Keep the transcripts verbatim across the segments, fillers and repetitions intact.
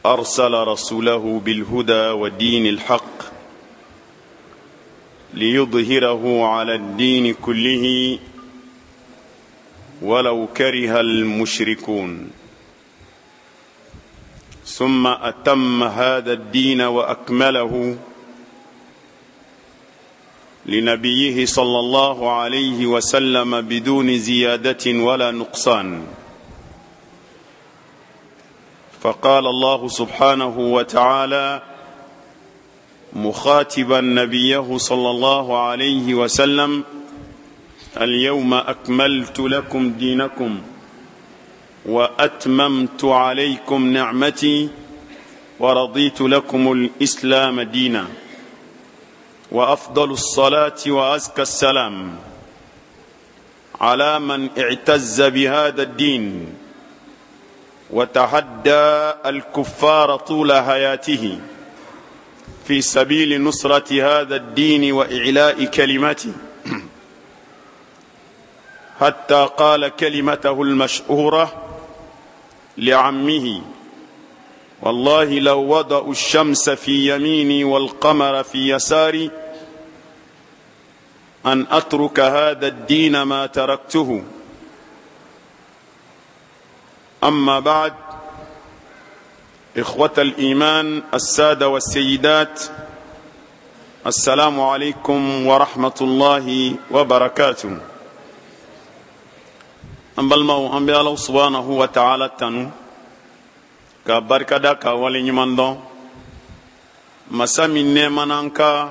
أرسل رسوله بالهدى والدين الحق ليظهره على الدين كله ولو كره المشركون. ثم أتم هذا الدين وأكمله لنبيه صلى الله عليه وسلم بدون زيادة ولا نقصان. فقال الله سبحانه وتعالى مخاطبا نبيه صلى الله عليه وسلم: اليوم أكملت لكم دينكم وأتممت عليكم نعمتي ورضيت لكم الإسلام دينا. وأفضل الصلاة وأزكى السلام على من اعتز بهذا الدين وتحدى الكفار طول حياته في سبيل نصرة هذا الدين وإعلاء كلمته، حتى قال كلمته المشهورة لعمه: والله لو وضعوا الشمس في يميني والقمر في يساري أن أترك هذا الدين ما تركته. أما بعد، إخوة الإيمان السادة والسيدات، السلام عليكم ورحمة الله وبركاته. أمبالمو أمبي الله سبحانه وتعالى تنو كبركة دا كوالي نيماندو مسامي نيمانانكا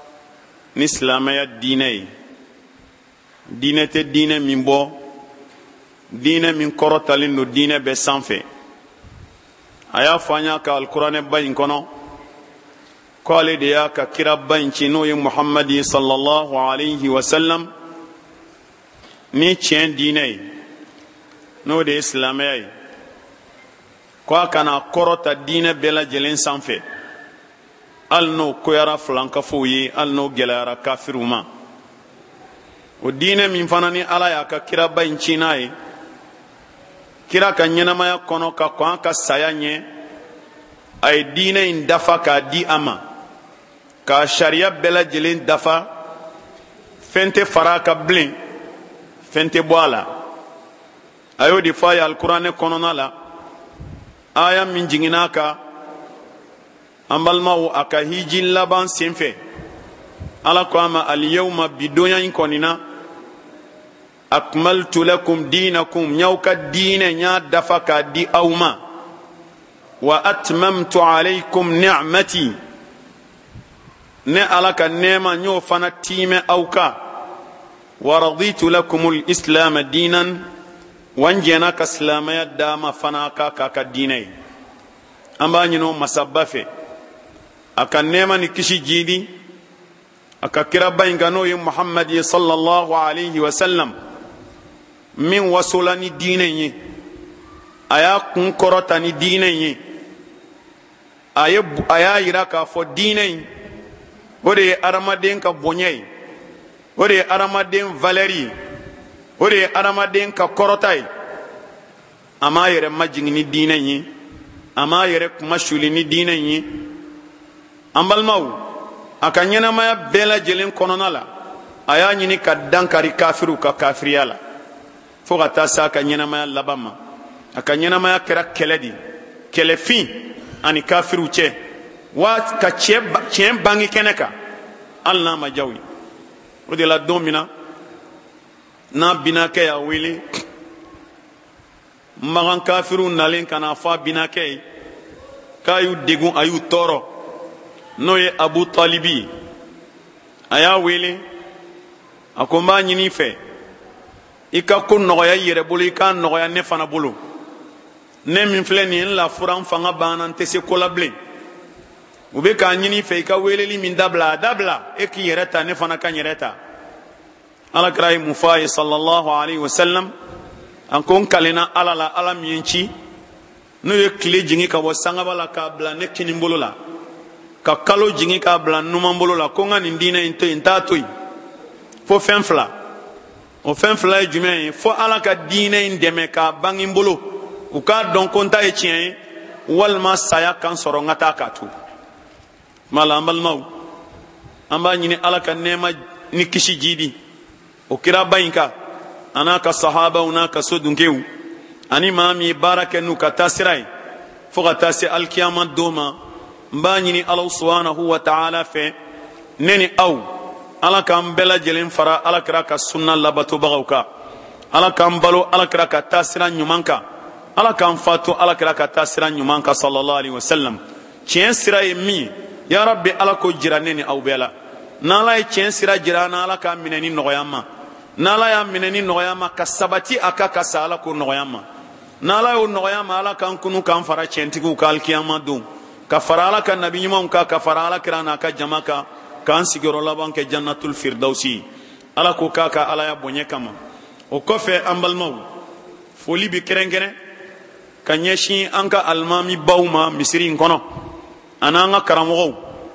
نسلامي الديني دينة الدين من بو دين من كورتالين نو دين بسانفي aya fanya ka alquran bayin kono qali de ya ka kira bayin chino yi muhammadi sallallahu alayhi wa sallam ni chen dinai no de islamai ko kana korota dine bela jelen sanfe alno ko yara flanka foyi alno gelara kafiruma o dine min fanani ala ya ka kira bayin chinai kira ka nyenamaya kono ka kwa ka sayanye ay diine in dafa ka di ama ka sharia bela jelen dafa fente faraka blin fente boala ayo di faya alquran kono nala aya min jinginaka ambalma aka hiji laban senfe ala ko ama al yawma bidonya in konina akmaltu lakum dinakum nyauka dine nya dafaka di awma wa atmamtu alaykum ni'mati ne alaka nema nyo fana time awka wa raditu lakum al-islam dinan wanjena ka islama ya dama fana ka ka dinai amba nyino masabbafe aka nema ni kishi jidi aka kira bayngano yi muhammad sallallahu alayhi wa sallam min wasola ni diine ye aya kun korota ni diine ye aya aya yira ka fo diine ore aramaden ka bonyai ore aramaden valeri ore aramaden ka korotai ama yere majing ni diine ye ama yere kuma shuli ni diine ye ambalmaw akanyena maya bela jelen kononala aya nyini ka dankari kafiru ka kafiriyala fo ka taa sa ka ɲɛnamaya laban ma a ka ɲɛnamaya kɛra kɛlɛ di kɛlɛfin ani kafiru cɛ wa ka tiɲɛ bangi kɛnɛ kan hali n'a ma diya u ye o de la don min na n'a binakɛ y'a wele magan kafiru nalen ka na fɔ a binakɛ ye k'a y'u degun a y'u tɔɔrɔ n'o ye abu talibi a y'a wele a ko n b'a ɲini i fɛ i ka ko nɔgɔya i yɛrɛ bolo i k'a nɔgɔya ne fana bolo ne min filɛ nin ye n lafura n fanga banna n tɛ se ko la bilen u bɛ k'a ɲini i fɛ i ka weleli min dabila a dabila e k'i yɛrɛ ta ne fana ka n yɛrɛ ta alakira ye mun fɔ a ye sallallahu alayhi wa sallam an ko n kalenna ala la ala min ye n ci n'o ye tile jigin ka bɔ sangaba la k'a bila ne kini bolo la ka kalo jigin k'a bila numan bolo la ko n ka nin diinɛ in to yen n t'a to yen fo fɛn fila o fɛn fila ye jumɛn ye fo ala ka diinɛ in dɛmɛ k'a bange n bolo u k'a dɔn ko n ta ye tiɲɛ ye walma saya kan soro ngata katu mala malmau amba nyini ala ka nema ni kishi jidi o kira bayinka anaka sahaba unaka sodunkeu ani mami baraka nu ka tasirai foga tasi alkiyama doma mba nyini Allah subhanahu wa ta'ala fe neni aw ala kan bela jelen fara ala kira ka sunna labato bagauka ala kan balo ala kira ka tasira nyumanka ala kan fatu ala kira ka tasira nyumanka sallallahu alaihi wasallam cien sira mi ya rabbi ala ko jira neni aw bela nala ye cien sira jira na ala ka mineni noyama nala ya mineni noyama ka sabati aka ka sala ko noyama nala yo noyama ala kan kunu kan fara cientigu ka alkiyama dum ka fara ala kan nabi nyuma ka ka fara ala kirana ka jamaka kan sigiro laban ke jannatul firdausi ala ko ka ka ala ya bonye kama o kofe ambalmaw foli bi kerengene kanyeshi anka almami bawma misiri kono ananga karamogo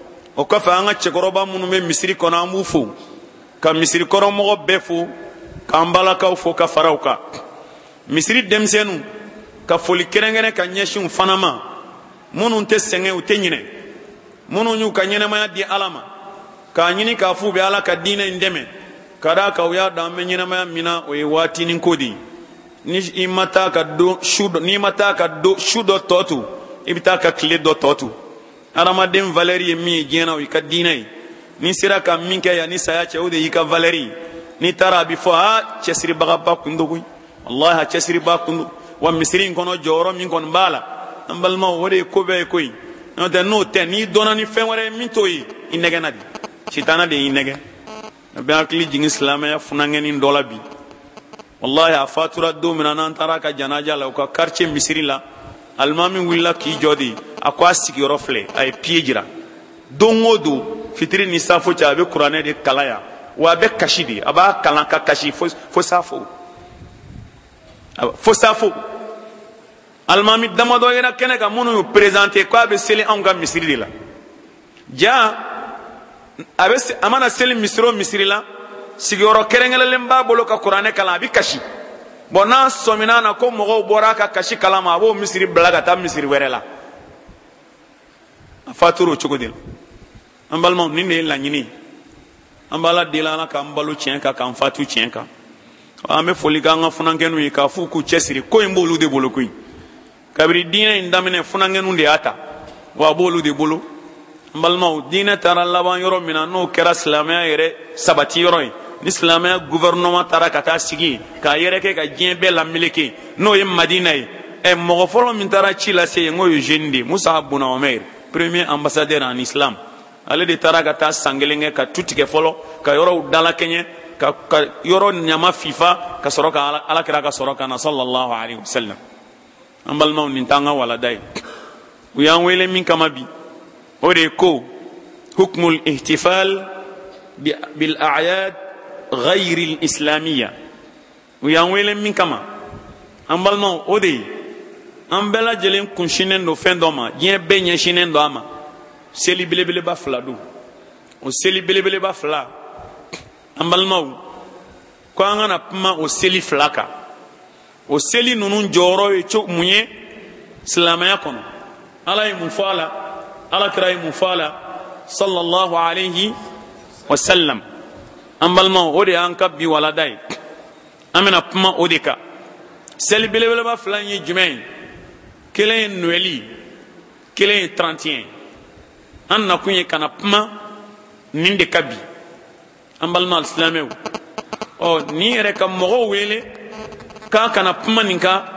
o kofe anga chekoroba munu me misiri kono amufu ka misiri kono mogo befu ka ambala ka fo ka farauka misiri demsenu ka foli kerengene kanyeshi fanama munu te senge u te nyine munu nyu ka nyene ma di alama ka nyini ka fu be ala ka dina ndeme kada ka uya da me nyene ma mina o e wati nin kodi ni imata ka do shudo ni mata ka do shudo totu ibita ka kle do totu arama dem valeri mi jena o ka dina ni sira ka minke ya ni saya che o de ka valeri ni tara bi fo ha chesri baga ba kundugo wallahi chesri ba kundu wa misrin kono joro min kon bala ambal ma wore ko be koy no de no ten ni donani fenware min toyi inege nadi sitana de inege be akli jing islam ya funangeni ndola bi wallahi afatura do minana taraka janaja la ko quartier misri la almami willa ki jodi akwa sigi rofle ay piejira dongodo fitri ni safo cha be qur'ane de kalaya wa be kashidi aba kalanka kashi fo fo safo fo safo almami damado yana kene ka munu présenter quoi be seli anga misri de la ja abe amana seli misro misri la sigoro kerengele lemba bolo ka qur'ane kala bi kashi bona somina na ko mogo bora ka kashi kala ma bo misri blaga ta misri werela faturu chugodil ambal mom ni ne la nyini ambala dilana ka ambalu chenka ka fatu chenka ame foli ka nga funangenu ka fu ku chesiri ko imbolu de bolo kuyi kabiri dina indamine funangenu de ata wa bolu de bolo mbalmaw dina tara laban yoro mina no kera islamia yere sabati yoro ni islamia gouvernement tara kata sigi ka yere ke ka jembe la miliki no yem madina e mo folo min tara ci la se ngo yo jendi musa abuna omer premier ambassadeur en islam ale de tara kata sangelenge ka tutike folo ka yoro dala kenye ka, ka yoro nyama fifa ka soroka ala, ala kira ka soroka na sallallahu alaihi wasallam ambal maw nin tanga wala dai uyan wele min kama bi ode ko hukmul ihtifal bil a'yad ghayr al islamiyya uyan wele min kama ambal maw ode ambela jelen kunshinen do fendoma jen benye shinen do ama seli belebele ba fladu o seli belebele ba fla ambal maw ko angana pma o seli flaka o seli nunun joro e cho munye islamaya kono ala mufala ala kray mufala sallallahu alayhi wa sallam ambal ma ode an kabbi wala dai amena pma odeka seli belebele ba flanye jumay kelen noeli kelen trente et un an na kunye kana pma ninde kabbi ambal ma islamew o ni re kam mo wele ka kana pma ninka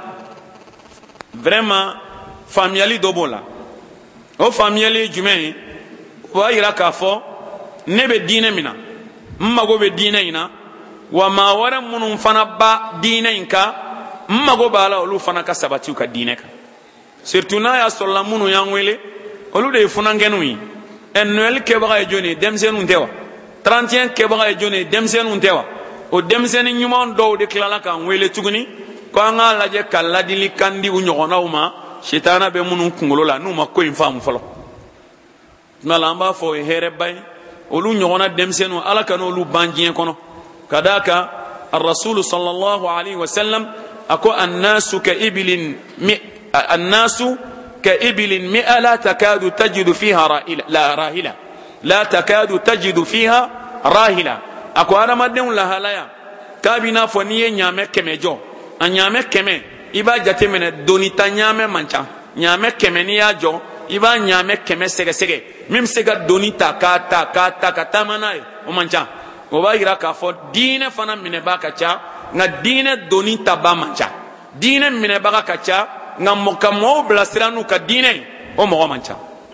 vraiment familiali dobola o familiali jumɛn wa yira k'a fɔ ne bɛ diinɛ min na n mago bɛ diinɛ in na wa maa wɛrɛ minnu fana ba diinɛ in kan n mago b'a la olu fana ka sabati u ka diinɛ kan surtout n'a y'a sɔrɔla minnu y'an wele olu de ye funankɛninw ye ɛ noël kɛbaga ye jɔnni ye denmisɛnninw tɛ wa trente et un kɛbaga ye jɔnni ye denmisɛnninw tɛ wa o denmisɛnnin ɲuman dɔw de tilala k'an wele tuguni ko an k'a lajɛ ka ladili kan di u ɲɔgɔnnaw ma sitana be munun kunkolo la n'u ma ko in faamu fɔlɔ nala an b'a fɔ o ye hɛrɛba ye olu ɲɔgɔnna denmisɛnninw ala ka n'olu ban diɲɛ kɔnɔ ka d'a kan arasulu sallallahu alaihi wasallam a ko annasu ka ibilin annasu كإبل مئة لا تكاد تجد فيها راهلة لا راهلة لا تكاد تجد فيها راهلة أكو أنا ما دون لها لا كابينا فنيه نعمة كمجو نعمة كم إبا جت من الدنيا تنعمة منشا نعمة كمنيا جو إبا نعمة كم سجى سجى مم سجى دنيا تكا تكا تكا تمناي ومنشا وبا يراك أفو دين فنا من باكتشا ندين دنيا تبا منشا دين من باكتشا نمكمو بلاسرانو كدين ومو منشا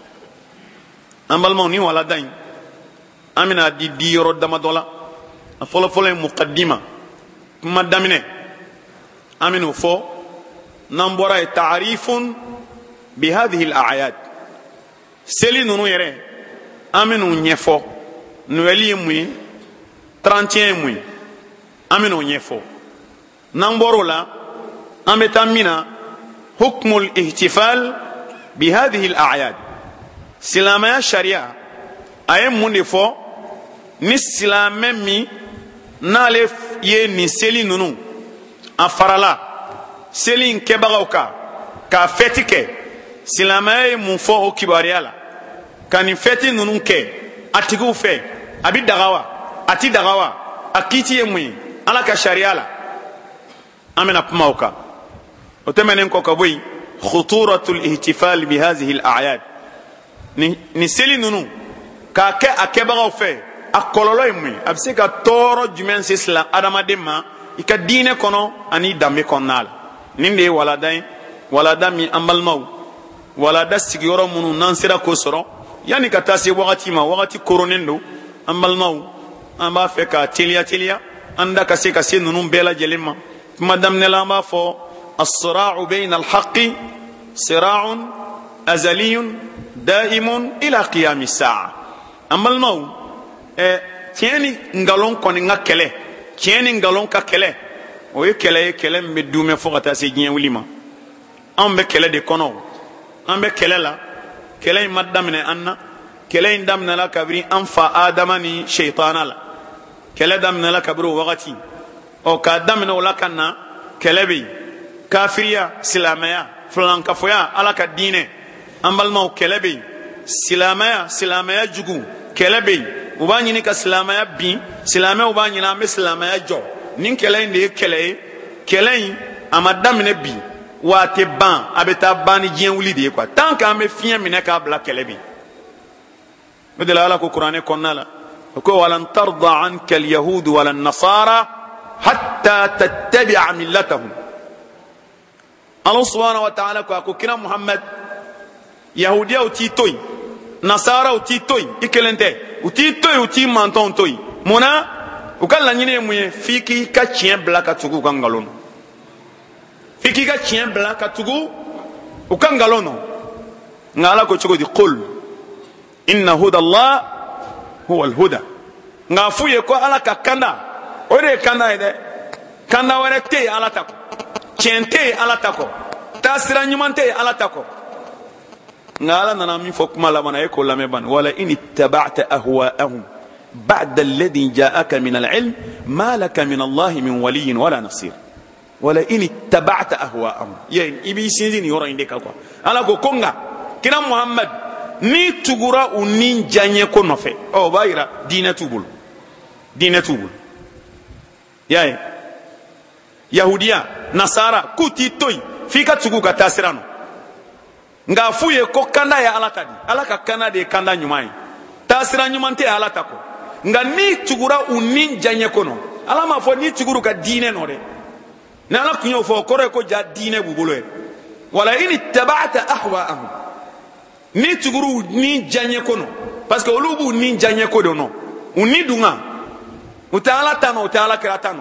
أمبالموني ولا دين أمينا دي دي رد مدولا فلو فلو مقدمة ما دامنه أمينو فو نمبر تعريف بهذه الأعياد سلي نونو يري أمينو نيفو نوالي موي ترانتين موي أمينو نيفو نمبر لا أمتامينا حكم الاحتفال بهذه الأعياد سلامة الشريعة أيام منفو نسلام مي نالف يه نسلي نونو أفرلا سلين كباوكا كفتك سلامة منفو كباريالا كان فتي نونو كي أتيكو في أبي دعوا أتي دعوا أكيتي يمي على كشريعة أمين أبماوكا وتمنين كوكبوي خطورة الاحتفال بهذه الأعياد نسلي نونو كاكي أكباو في أكولولو يمي أبسيكا تورو جمين سيسلا أدama ديما إكا ديني كونو أني دامي كونال نيندي ولدين ولدا مي أمبالمو ولدا سيغيورو منو نانسيرا كوسرو يعني كتاسي وغتي ما وغتي كورونيندو أمبالمو أمبا فيكا تيليا تيليا أندا كسي كسي نونو بيلا جليما مدام نلما فو الصراع بين الحق صراع أزلي دائم إلى قيام الساعة أمبالمو tieni ngalon koni nga kele tieni ngalon ka kele o ye kele kele mbe dume fo kata se gien wulima ambe kele de kono ambe kele la kele madamne anna kele ndamna la kabri anfa adamani shaytana la kele damna la kabru waqati o ka damna wala kanna kele bi kafiriya silamaya flanka foya ala ka dine ambal ma kele bi silamaya silamaya jugu kele bi uba nyini ka silamaya bi silamaya uba nyina me silamaya jo nin kele inde kele kele amadamne bi wate ban abeta bani jien wuli de quoi tant que me fien mine ka bla kele bi بدل على القرآن كنا ولن ترضى عنك اليهود ولا النصارى حتى تتبع ملتهم الله سبحانه وتعالى كنا محمد يهوديا وتيتوي نصارى وتيتوي إكلنته وتيتوي وتي مانتون توي منا وكان لنيني مي فيكي كاتشين بلا كاتوغو كانغالون فيكي كاتشين بلا كاتوغو وكانغالون نالا كوتشوغو دي قل إن هدى الله هو الهدى نافو يكو على كندا وري كندا يده كندا ورتي على تاكو تشنتي على تاكو تاسرا نيمانتي على تاكو نالا نامي فوق مالا منا يكو لامبان ولا إن اتبعت أهواءهم بعد الذي جاءك من العلم ما لك من الله من ولي ولا نصير ولا إن اتبعت أهواءهم يعني إبي سينزين يورا عندك أكو على كو كونغا كنا محمد ni tugura unin janye ko nofe o bayira dina tubul dina tubul yae yahudiya nasara kuti toy fika tugu ka tasirano nga fuye ko kanda ya alatadi alaka kana de kanda nyumai tasira nyumante alata ko nga ni tugura unin janye ko no alama fo ni tuguru ka dine no de na ala kunyo fo kore ko ja dine bubulo e wala in ittaba'ta ahwa'ahum ni tuguru ni janye kono parce que olubu ni janye ko do no uni dunga utala tano utala kiratano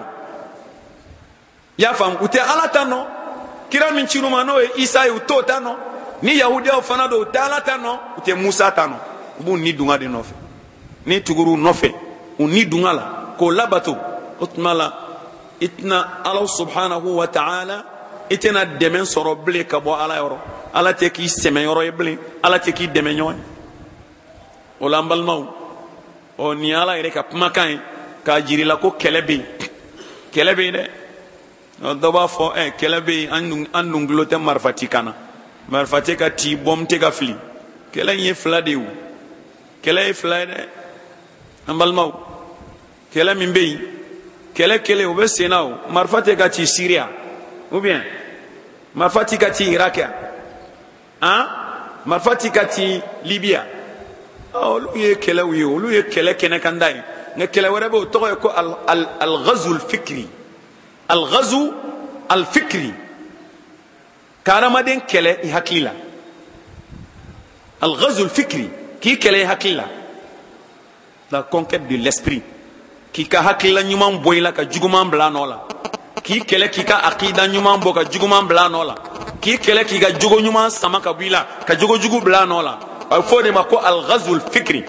ya fam utala tano kira min chiruma no e isa e utotano ni yahudi o fanado utala tano ute musa tano bu ni dunga de nofe ni tuguru nofe uni dunga la ko labato utmala itna allah subhanahu wa ta'ala itena demen soro ble ka bo ala yoro ala te ki seme yoro yeble ala te ki deme nyoy o lambal maw o ni ala ire ka pmakan ka jiri la ko kelebe kelebe de o doba fo e kelebe andung andung glote marfati kana marifa tɛ ka ti bɔm tɛ ka fili kɛlɛ in ye fila de ye o kɛlɛ ye fila ye dɛ an balimaw kɛlɛ min bɛ yen kɛlɛ kelen o bɛ sen na o marifa tɛ ka ci Syria ou bien marifa tɛ ka ci Iraq han marifa tɛ ka ci Libya olu ye kɛlɛw ye olu ye kɛlɛ kɛnɛ kan da ye nka kɛlɛ wɛrɛ bɛ o tɔgɔ ye ko al-ghazu al-fikri al-ghazu al-fikri ka hadamaden kɛlɛ i hakili la al-ghazu al-fikri k'i kɛlɛ i hakili la la conquête de l'esprit k'i ka hakilila ɲuman bɔ i la ka juguman bila a nɔ la k'i kɛlɛ k'i ka akida ɲuman bɔ ka juguman bila a nɔ la k'i kɛlɛ k'i ka jogo ɲuman sama ka bɔ i la ka jogo jugu bila a nɔ la a bɛ fɔ o de ma ko al-ghazul fikri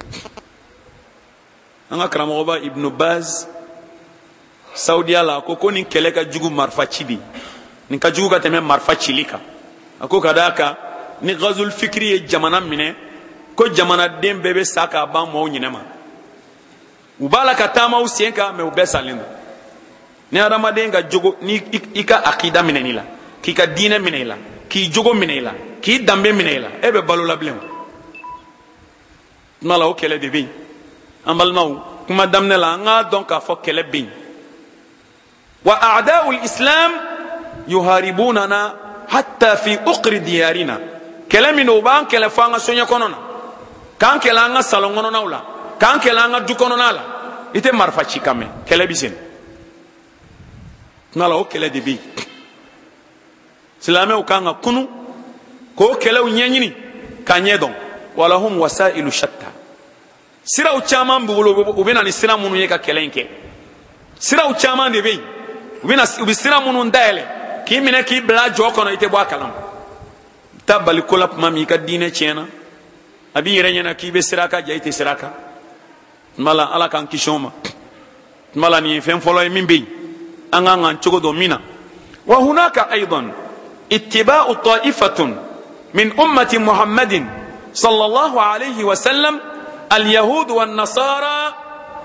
an ka karamɔgɔba Ibn Baz Saudiya la a ko ko nin kɛlɛ ka jugu marifa ci de nin ka jugu ka tɛmɛ marifa cili kan a ko ka d'a kan ni ghazul fikri ye jamana minɛ ko jamanaden bɛɛ bɛ sa k'a ban mɔɔw ɲinɛ ma u b'a la ka taama u sen kan mɛ u bɛɛ salen don ni hadamaden ka jogo ni i ka akida minɛ i la k'i ka diinɛ minɛ i la k'i jogo minɛ i la k'i danbe minɛ i la e bɛ balo la bilen o tuma la o kɛlɛ de bɛ yen an balimaw kuma daminɛ la an k'a dɔn k'a fɔ kɛlɛ bɛ yen wa a'da'ul islam yuharibunana hatta fi uqri diyarina kɛlɛ min don u b'an kɛlɛ fɔ an ka soɲɛ kɔnɔ na k'an kɛlɛ an ka salon kɔnɔnaw la k'an kɛlɛ an ka du kɔnɔna la i tɛ marifa ci kan mɛn kɛlɛ bɛ sen tuma la o kɛlɛ de bɛ yen silamɛw kan ka kunu k'o kɛlɛw ɲɛɲini k'a ɲɛ dɔn walahum wasailu shatta siraw caman b'u bolo u bɛ na ni sira minnu ye ka kɛlɛ in kɛ siraw caman de bɛ yen u bɛ na u bɛ sira minnu dayɛlɛ k'i minɛ k'i bila jɔ kɔnɔ i tɛ bɔ a kalama taa bali ko la tuma min i ka diinɛ tiɲɛna a b'i yɛrɛ ɲɛna k'i bɛ sira kan ja i tɛ sira kan tuma la ala k'an kisi o ma tuma la nin ye fɛn fɔlɔ ye min bɛ yen an k'an k'an cogo dɔn min na wa hunaka aydan ittiba'u ta'ifatun min ummati muhammadin sallallahu alayhi wa sallam al-yahud wa an-nasara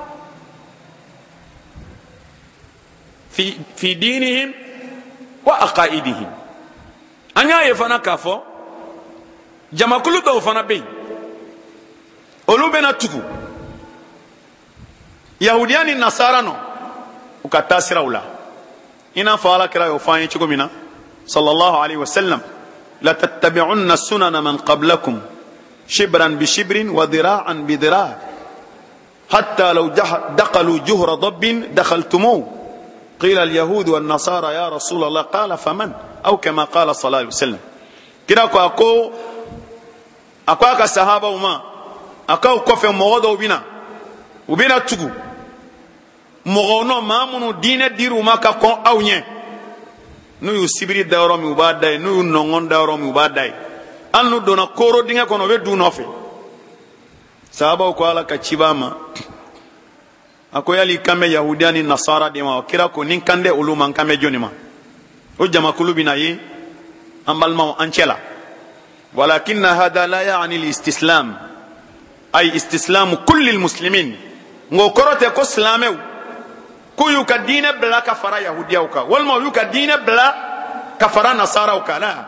fi fi dinihim wa aqaidihim an y'a ye fana k'a fɔ jamakulu dɔw fana bɛ yen olu bɛna tugu yahudiya ni nasara nɔ u ka taa siraw la i n'a fɔ ala kira y'o fɔ an ye cogo min na sallallahu alayhi wa sallam la tattabi'unna sunana man qablakum shibran bi shibrin wa dira'an bi dira' hatta law daqalu juhra dabbin dakhaltumuhu qila al-yahud wa an-nasara ya rasul allah qala faman aw kama qala sallallahu alayhi wa sallam kira ko ako ako aka sahaba uma akaw kɔfɛ mɔgɔ dɔw bɛna u bɛna tugu mɔgɔ nɔ maa minnu diinɛ dir'u ma ka kɔn aw ɲɛ n'u y'u sibiri da yɔrɔ min u b'a da ye n'u y'u nɔngɔn da yɔrɔ min u b'a da ye hali n'u donna kooro dingɛ kɔnɔ u bɛ d'u nɔfɛ sahabaw ko ala ka ciba ma a ko yali kan bɛ yahudiya ni nasara de ma kira ko ni kan tɛ olu ma n kan bɛ jɔnni ma o jamakulu bɛna ye an balimaw an cɛ la walakinna hada la ya'ni al-istislam ay istislamu kulli al-muslimin ngo korote ko silamɛw k'u y'u ka diinɛ bila ka fara yahudiyaw kan walima u y'u ka diinɛ bila ka fara nasaraw kan la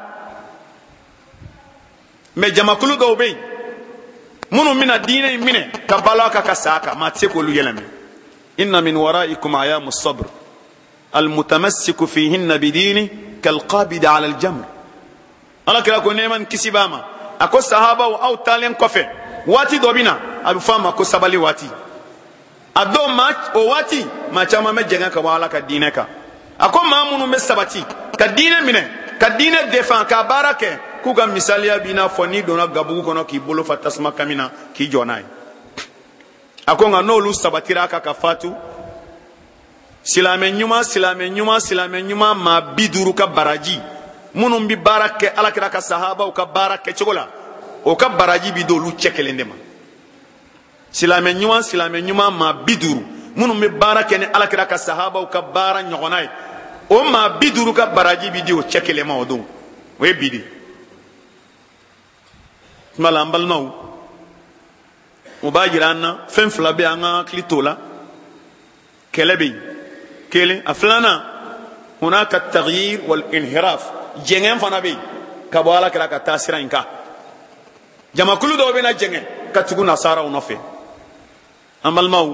mais jamakulu dɔw bɛ yen minnu bɛna diinɛ in minɛ ka balo a kan ka sa a kan maa tɛ se k'olu yɛlɛmɛ inna min waraikum ayamu sabr almutamassiku fihinna bidini kalqabidi ala aljamr ala kira ko nɛɛma ni kisi b'a ma a ko sahabaw aw taalen kɔfɛ waati dɔ bɛ na a bɛ fɔ a ma ko sabali waati a dɔw maa o waati maa caman bɛ jɛngɛ ka bɔ ala ka diinɛ kan a ko maa minnu bɛ sabati ka diinɛ minɛ ka diinɛ défend ka baara kɛ k'u ka misaliya b'i n'a fɔ n'i donna gabugu kɔnɔ k'i bolo fa tasuma kami na k'i jɔ n'a ye a ko nka n'olu sabatira a kan ka fatu silamɛ ɲuman silamɛ ɲuman silamɛ ɲuman maa bi duuru ka baraji minnu bɛ baara kɛ alakira ka sahabaw ka baara kɛcogo la o ka baraji bɛ d'olu cɛ kelen de ma silamɛ ɲuman silamɛ ɲuman maa bi duuru minnu bɛ baara kɛ ni alakira ka sahabaw ka baara ɲɔgɔnna ye o maa bi duuru ka baraji bɛ di o cɛ kelen ma o don o ye bi de tuma la an balimaw o b'a jira an na fɛn fila bɛ an ka hakili t'o la kɛlɛ bɛ yen kelen a filanan hunaka taghyir wal inhiraf jɛngɛn fana bɛ yen ka bɔ alakira ka taa sira in kan jamakulu dɔw bɛna jɛngɛ ka tugu nasaraw nɔfɛ an balimaw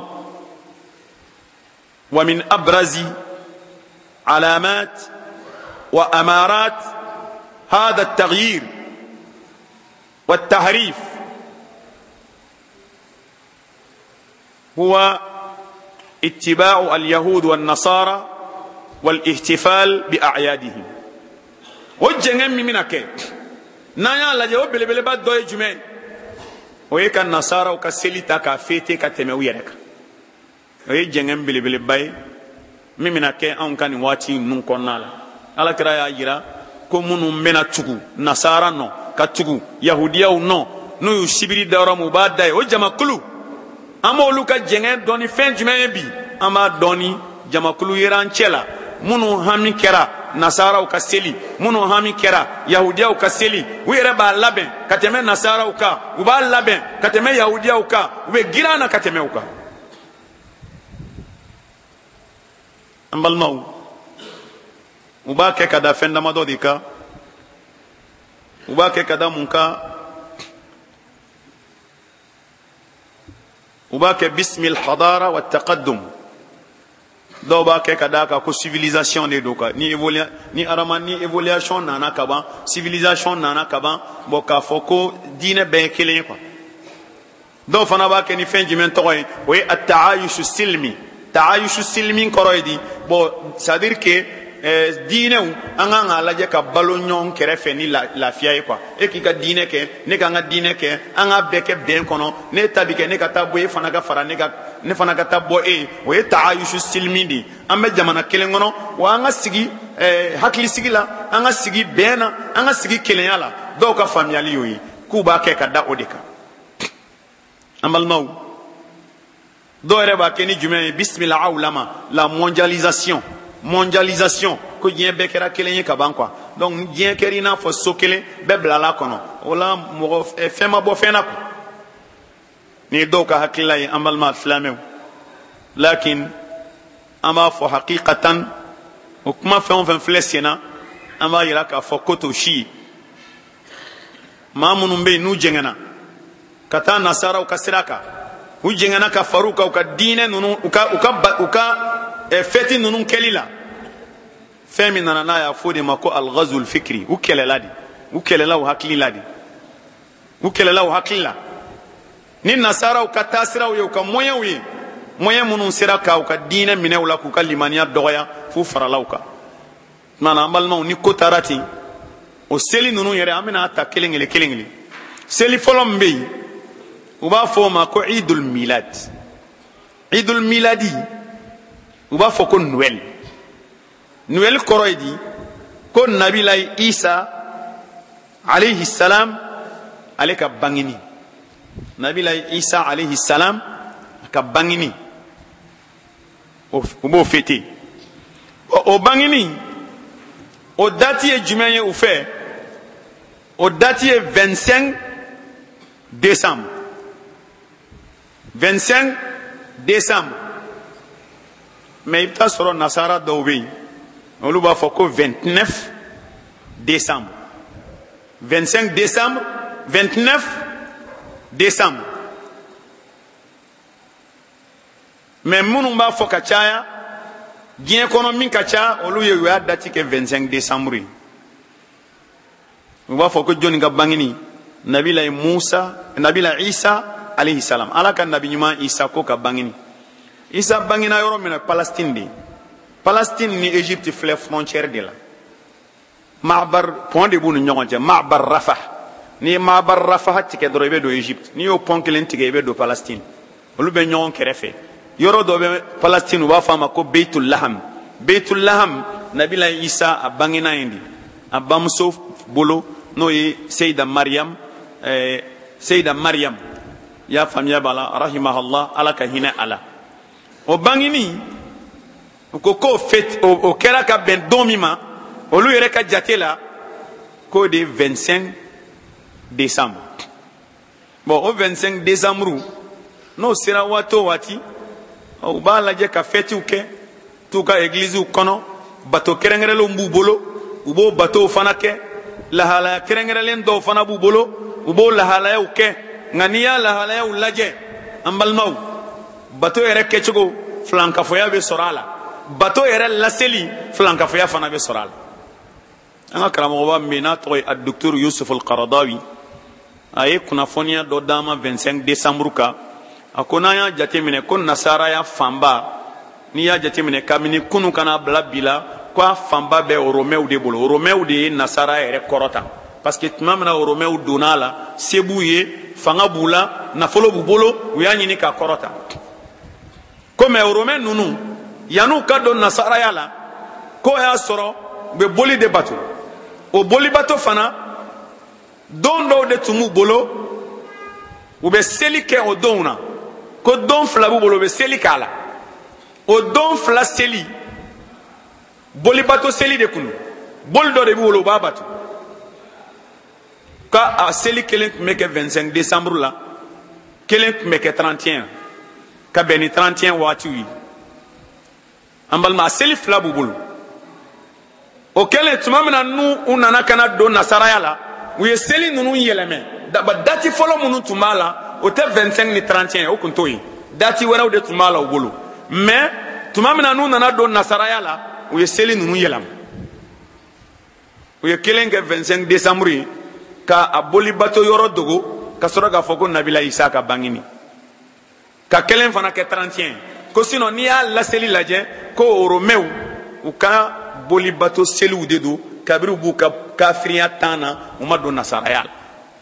wa min abrazi alamat wa amarat hada التغيير والتحريف هو اتباع اليهود والنصارى والاحتفال بأعيادهم وجنن منك نايا لاجي وبلبل با دوي جمعه ويك النصارى وكسليتا كفيتي كتمويرك وي جنن بلبل باي منك ان كان واتي نون كونالا ala kira ya yira ko munu mena tugu nasara no ka tugu yahudiya no no yu sibiri dawra mu ba dai o jamakulu amolu ka jengen doni fen jume bi ama doni jamakulu yiran chela munu hami kera nasara ka seli munu hami kera yahudiya ka seli wira ba laben kateme nasara ka u ba laben kateme yahudiya ka we girana kateme ka ambal mau uba ke kada fenda madodika uba ke kada munka uba ke bismil hadara wa taqaddum do ba ke kada ka ko civilisation de doka ni évolution ni arama ni évolution nana kaba civilisation nana kaba bo ka foko dine ben kelen quoi do fana ba ke ni fen jimen toy we at ta'ayush silmi ta'ayush silmi koroidi bo c'est à dire que diinɛw an ka kan lajɛ ka balo ɲɔgɔn kɛrɛfɛ ni lafiya ye quoi e k'i ka diinɛ kɛ ne ka n ka diinɛ kɛ an ka bɛɛ kɛ bɛn kɔnɔ ne ta bi kɛ ne ka taa bɔ e fana ka fara ne ka ne fana ka taa bɔ e o ye ta'ayush silmi de an bɛ jamana kelen kɔnɔ wa an ka sigi hakilisigi la an ka sigi bɛn na an ka sigi kelenya la dɔw ka faamuyali y'o ye k'u b'a kɛ ka da o de kan an balimaw dɔw yɛrɛ b'a kɛ ni jumɛn ye bisimila awlama la mondialisation mondialisation ko diɲɛ bɛɛ kɛra kelen ye ka ban quoi donc diɲɛ kɛra i n'a fɔ so kelen bɛɛ bilala kɔnɔ o la mɔgɔ fɛn ma bɔ fɛn na quoi ni ye dɔw ka hakilila ye an balima silamɛw lakin an b'a fɔ hakikatan o kuma fɛn o fɛn filɛ sen na an b'a yira k'a fɔ ko t'o si ye maa minnu bɛ yen n'u jɛngɛnna ka taa nasaraw ka sira kan u jɛngɛnna ka fara u kan u ka diinɛ ninnu u ka u ka u ka fɛti ninnu kɛli la fɛn min nana n'a y'a fɔ de ma ko al-ghazul fikri u kɛlɛla de u kɛlɛla u hakili la de u kɛlɛla u hakili la ni nasaraw ka taasiraw ye u ka moyɛnw ye moyɛn minnu sera ka u ka diinɛ minɛw la k'u ka limaniya dɔgɔya f'u farala u kan maana an balimaw ni ko taara ten o seli ninnu yɛrɛ an bɛna ta kelen kelen kelen kelen seli fɔlɔ min bɛ yen u b'a fɔ o ma ko idul milad idul miladi u b'a fɔ ko noël noël kɔrɔ ye di ko nabilayi isa alayhi salam ale ka bangini nabilayi isa alayhi salam ka bangini o b'o fêter o bangini o date ye jumɛn ye u fɛ o date ye vingt-cinq décembre vingt-cinq décembre mais i bɛ taa sɔrɔ nasara dɔw bɛ yen olu b'a fɔ ko vingt-neuf décembre vingt-cinq décembre vingt-neuf décembre mais minnu b'a fɔ ka caya diɲɛ kɔnɔ min ka ca olu ye u y'a date kɛ vingt-cinq décembre ye u b'a fɔ ko jɔnni ka bangini nabilayi musa nabilayi isa alayhi salam ala ka nabi ɲuman isa ko ka bangini isa bangina yɔrɔ min na Palestine de Palestine ni Égypte filɛ frontière de la Maabar pont de b'u ni ɲɔgɔn cɛ Maabar Rafah n'i ye Maabar Rafah tigɛ dɔrɔn i bɛ don Égypte n'i y'o pont kelen tigɛ i bɛ don Palestine olu bɛ ɲɔgɔn kɛrɛfɛ yɔrɔ dɔ bɛ Palestine u b'a fɔ a ma ko Beitul Laham Beitul Laham nabila Isa a bangina yen de a bamuso bolo n'o ye Seyida Mariam ɛɛ Seyida Mariam i y'a faamuya b'a la rahimahallah ala ka hinɛ a la o bangini o ko k'o fête o kɛra ka bɛn don min ma olu yɛrɛ ka jate la k'o de ye vingt-cinq décembre bon o vingt-cinq décembre n'o sera waati o waati u b'a lajɛ ka fêtiw kɛ t'u ka églisew kɔnɔ bato kɛrɛnkɛrɛnlenw b'u bolo u b'o batow fana kɛ lahalaya kɛrɛnkɛrɛnlen dɔw fana b'u bolo u b'o lahalayaw kɛ nka n'i y'a lahalayaw lajɛ an balimaw bato yɛrɛ kɛcogo filankafoya bɛ sɔrɔ a la bato yɛrɛ laseli filankafoya fana bɛ sɔrɔ a la an ka karamɔgɔba min n'a tɔgɔ ye a docteur Yusuf al-Qaradawi a ye kunnafoniya dɔ d'an ma vingt-cinq décembre kan a ko n'an y'a jateminɛ ko nasaraya fanba n'i y'a jateminɛ kabini kunu kana bila bi la ko a fanba bɛ oromɛw de bolo oromɛw de ye nasara yɛrɛ kɔrɔta parce que tuma min na oromɛw donna a la se b'u ye fanga b'u la nafolo b'u bolo u y'a ɲini ka kɔrɔta ko mɛ oromɛ ninnu yan'u ka don nasaraya la ko y'a sɔrɔ u bɛ boli de bato o boli bato fana don dɔw de tun b'u bolo u bɛ seli kɛ o donw na ko don fila b'u bolo u bɛ seli k'a la o don fila seli boli bato seli de kun boli dɔ de b'u bolo u b'a bato ka a seli kelen tun bɛ kɛ vingt-cinq décembre la kelen tun bɛ kɛ trente et un ka bɛn ni trente et un waatiw ye an balima a seli fila b'u bolo o kɛlen tuma min na n'u u nana ka na don nasaraya la u ye seli ninnu yɛlɛmɛ daba dati fɔlɔ minnu tun b'a la o tɛ vingt-cinq ni trente et un o tun t'o ye dati wɛrɛw de tun b'a la u bolo mais tuma min na n'u nana don nasaraya la u ye seli ninnu yɛlɛma u ye kelen kɛ vingt-cinq décembre ye ka a boli bato yɔrɔ dogo ka sɔrɔ k'a fɔ ko nabila isa ka bangini ka kelen fana kɛ trente et un ko sinon n'i y'a laseli lajɛ ko oromɛw u ka boli bato seliw de don kabiri u b'u ka kafiriya tan na u ma don nasaraya la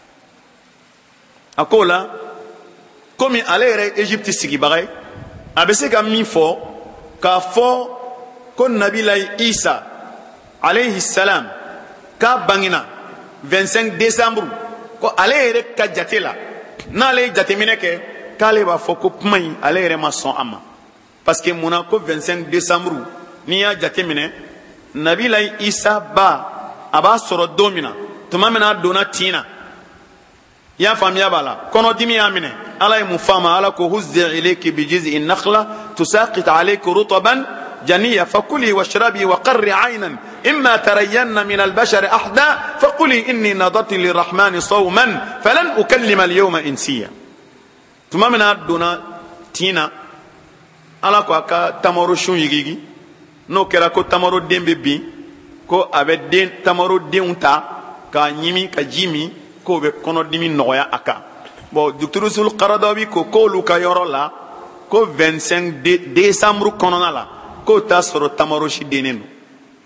a ko la komi ale yɛrɛ ye Egypte sigibaga ye a bɛ se ka min fɔ k'a fɔ ko nabila isa alayhi salam k'a bangina vingt-cinq décembre ko ale yɛrɛ ka jate la n'ale ye jateminɛ kɛ k'ale b'a fɔ ko kuma in ale yɛrɛ ma sɔn a ma parce que mun na ko vingt-cinq décembre n'i y'a jateminɛ nabila isa ba a b'a sɔrɔ don min na tuma min na a donna tin na i y'a faamuya b'a la kɔnɔdimi y'a minɛ ala ye mun fɔ a ma ala ko huzzi ilayki bijiz'i nakhla tusaqit alayki rutban جنية فكلي واشربي وقري عينا إما ترين من البشر أحدا فقولي إني نظرت للرحمن صوما فلن أكلم اليوم إنسيا ثم من أدونا تينا على كوكا تمرو شون يجي نو كلا كو تمرو دين ببي كو أبد دين تمرو دين تا كا نيمي كا جيمي كو بكونو ديمي نويا أكا بو دكتور سول قرداوي كو كولو كا يورو لا كو vingt-cinq décembre كونونا لا ko ta sɔrɔ tamarosi denen don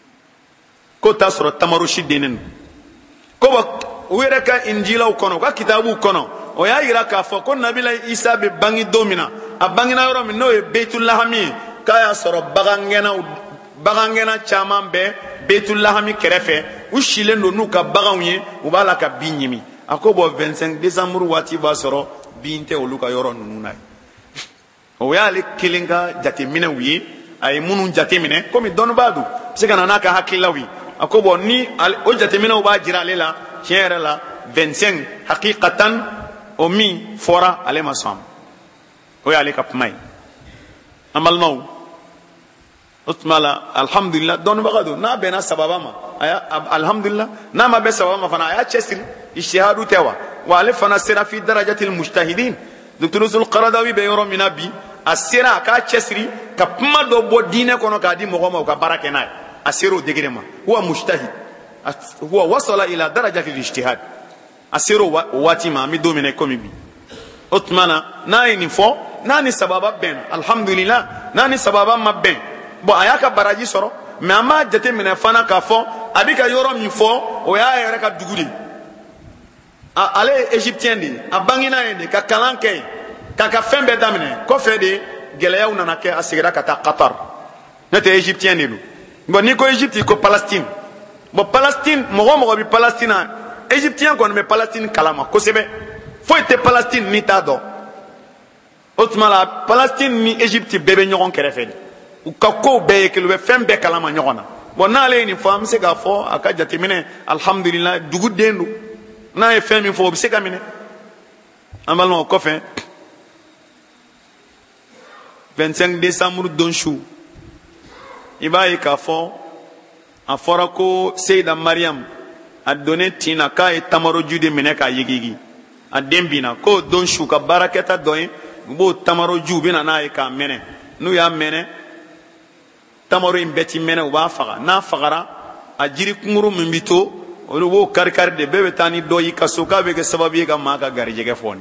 ko ta sɔrɔ tamarosi denen don ko ba u yɛrɛ ka injilaw kɔnɔ u ka kitabuw kɔnɔ o y'a yira k'a fɔ ko nabila isa bɛ bangi don min na a bangina yɔrɔ min n'o ye beitulahami ye k'a y'a sɔrɔ bagangɛnaw bagangɛna caman bɛ beitulahami kɛrɛfɛ u silen don n'u ka baganw ye u b'a la ka bin ɲimi a ko bɔn vingt-cinq décembre waati b'a sɔrɔ bin tɛ olu ka yɔrɔ ninnu na ye o y'ale kelen ka jateminɛw ye a ye minnu jateminɛ komi dɔnnibaa don se ka na n'a ka hakililaw ye a ko bɔn ni o jateminɛw b'a jira ale la tiɲɛ yɛrɛ la vingt-cinq hakikatan o min fɔra ale ma sɔn o y'ale ka kuma ye an balimaw o tuma la alhamdulilah dɔnnibaga don n'a bɛnna sababa ma a y'a alhamdulilah n'a ma bɛn sababa ma fana a y'a cɛsiri ijtihadu tɛ wa wa ale fana sera fi darajatil mujtahidin docteur Sul Qaradawi bɛ yɔrɔ min na bi a sera a k'a cɛsiri ka kuma dɔ bɔ diinɛ kɔnɔ k'a di mɔgɔ ma u ka baara kɛ n'a ye a sera o degré ma huwa mujtahid huwa wasala ila darajatil ijtihad a sera o waati ma an bɛ don min na komi bi o tuma na n'a ye nin fɔ n'a ni sababa bɛnna alhamdulilah n'a ni sababa ma bɛn bon a y'a ka baraji sɔrɔ mais an b'a jateminɛ fana k'a fɔ a bɛ ka yɔrɔ min fɔ o y'a yɛrɛ ka dugu de ye ale ye égyptien de ye a bangena yen de ka kalan kɛ yen k'a ka fɛn bɛɛ daminɛ kɔfɛ de gɛlɛyaw nana kɛ a seginna ka taa Qatar ne tɛ égyptien de don bon n'i ko Égypte ko Palestine bon Palestine mɔgɔ o mɔgɔ bɛ Palestine na égyptien kɔni bɛ Palestine kalama kosɛbɛ foyi tɛ Palestine n'i t'a dɔn o tuma la Palestine ni Égypte bɛɛ bɛ ɲɔgɔn kɛrɛfɛ de u ka kow bɛɛ ye kelen u bɛ fɛn bɛɛ kalama ɲɔgɔn na bon n'ale ye nin fɔ an bɛ se k'a fɔ a ka jateminɛ alhamdulilah dugu den don n'a ye fɛn min fɔ o bɛ se ka minɛ an balimaw kɔfɛ vingt-cinq décembre don su i b'a ye k'a fɔ a fɔra ko Seyida Mariam a donné tina k'a ye tamaro ju de minɛ k'a yigigi a den binna k'o don su ka baarakɛta dɔ ye u b'o tamaro ju u bɛ na n'a ye k'a mɛnɛ n'u y'a mɛnɛ tamaro in bɛɛ ti mɛnɛ u b'a faga n'a fagara a jiri kunkuru min bi to olu b'o kari kari de bɛɛ bɛ taa ni dɔ y'i ka so k'a bɛ kɛ sababu ye ka maa ka garijɛgɛ fɔni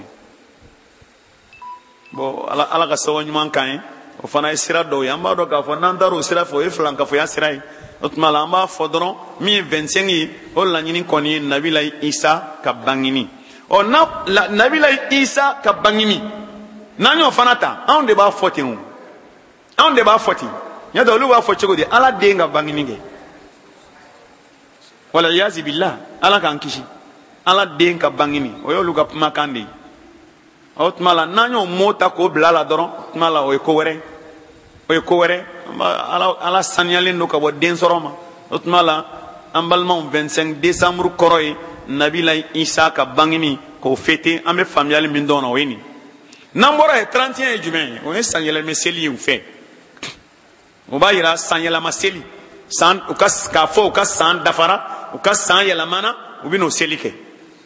bon ala ala ka sababu ɲuman kan ye o fana ye sira dɔw ye an b'a dɔn k'a fɔ n'an taara o sira fɛ o ye filankafoya sira ye o tuma la an b'a fɔ dɔrɔn min ye vingt-cinq ye o laɲini kɔni ye nabila isa ka bangini ɔ na nabila isa ka bangini n'an y'o fana ta anw de b'a fɔ ten o anw de b'a fɔ ten ɲɛ tɛ olu b'a fɔ cogo di ala den ka bangini kɛ wala yazi billah ala k'an kisi ala den ka bangini o y'olu ka kumakan de ye o tuma la n'an y'o mot ta k'o bila la dɔrɔn o tuma la o ye ko wɛrɛ o ye ko wɛrɛ ala ala saniyalen don ka bɔ den sɔrɔ ma o tuma la an balimaw vingt-cinq décembre kɔrɔ ye nabila isa ka bangini k'o fêter an bɛ faamuyali min dɔn o ye nin n'an bɔra yen trente et un ye jumɛn ye o ye sanyɛlɛma seli ye u fɛ o b'a yira sanyɛlɛma seli san u ka k'a fɔ u ka san dafara u ka san yɛlɛmana u bɛ n'o seli kɛ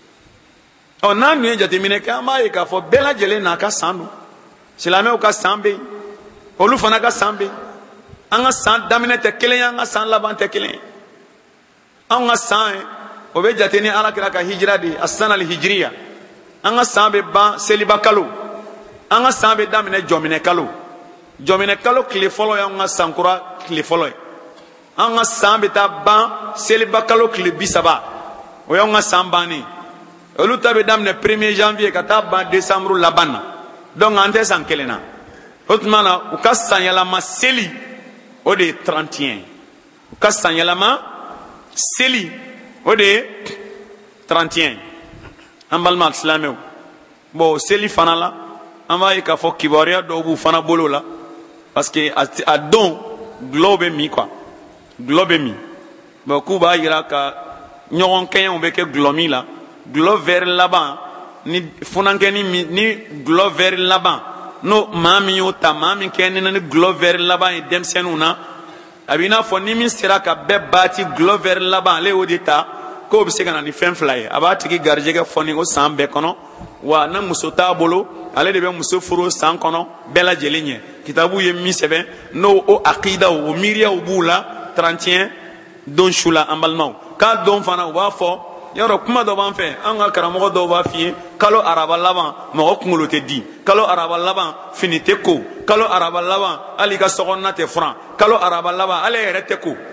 ɔ n'an dun ye jateminɛ kɛ an b'a ye k'a fɔ bɛɛ lajɛlen n'a ka san don silamɛw ka san bɛ yen olu fana ka san bɛ yen an ka san daminɛ tɛ kelen ye an ka san laban tɛ kelen ye anw ka san ye o bɛ jate ni alakira ka hijira de ye asan ali hijiriya an ka san bɛ ban seliba kalo an ka san bɛ daminɛ jɔminɛ kalo jɔminɛ kalo tile fɔlɔ ye an ka sankura tile fɔlɔ ye an ka san bɛ taa ban seliba kalo tile bi saba o y'an ka san bannen olu ta bɛ daminɛ premier janvier ka taa ban décembre laban na donc an tɛ san kelen na o tuma na u ka sanyɛlɛma seli o de ye trente et un u ka sanyɛlɛma seli o de ye trente et un an balima silamɛw bon seli fana la an b'a ye k'a fɔ kibaruya dɔw b'u fana bolo la parce que a don gulɔw bɛ min quoi gulɔ bɛ min bon k'u b'a yira ka ɲɔgɔn kɛɲɛw bɛ kɛ gulɔ min la gulɔ vɛri laban ni funankɛni min ni gulɔ vɛri laban n'o maa min y'o ta maa min kɛ ni gulɔ vɛri laban ye denmisɛnninw na a b'i n'a fɔ ni min sera ka bɛɛ baati gulɔ vɛri laban ale y'o de ta k'o bɛ se ka na ni fɛn fila ye a b'a tigi garijɛgɛ fɔni o san bɛɛ kɔnɔ wa ne muso t'a bolo ale de bɛ muso furu san kɔnɔ bɛɛ lajɛlen ɲɛ kitabu ye min sɛbɛn n'o o akidaw o miiriyaw b'u la trente et un don su la an balimaw k'a don fana u b'a fɔ yɔrɔ kuma dɔ b'an fɛ an ka karamɔgɔ dɔw b'a f'i ye kalo araba laban mɔgɔ kunkolo tɛ di kalo araba laban fini tɛ ko kalo araba laban hali i ka sokɔnɔna tɛ furan kalo araba laban hali e yɛrɛ tɛ ko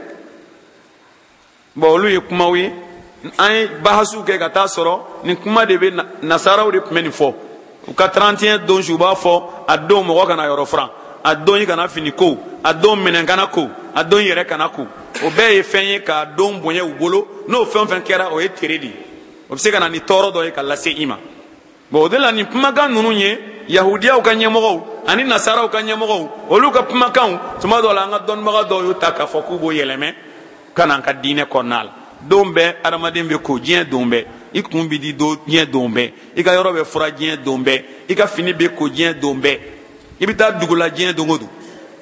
bon olu ye kumaw ye an ye bahasiw kɛ ka taa sɔrɔ nin kuma de bɛ nasaraw de tun bɛ nin fɔ u ka trente et un don su u b'a fɔ a don mɔgɔ kana yɔrɔ furan a don i kana fini ko a don minɛn kana ko a don yɛrɛ kana ko o bɛɛ ye fɛn ye k'a don bonya u bolo n'o fɛn o fɛn kɛra o ye tere de ye o bɛ se ka na ni tɔɔrɔ dɔ ye ka lase i ma bon o de la nin kumakan ninnu ye yahudiyaw ka ɲɛmɔgɔw ani nasaraw ka ɲɛmɔgɔw olu ka kumakanw tuma dɔw la an ka dɔnnibaga dɔw y'o ta k'a fɔ k'u b'o yɛlɛmɛ ka na an ka diinɛ kɔnɔna la don bɛɛ adamaden bɛ ko diɲɛ don bɛɛ i kun bɛ di don diɲɛ don bɛɛ i ka yɔrɔ bɛ fura diɲɛ don bɛɛ i ka fini bɛ ko diɲɛ don bɛɛ i bɛ taa dugu la diɲɛ don o don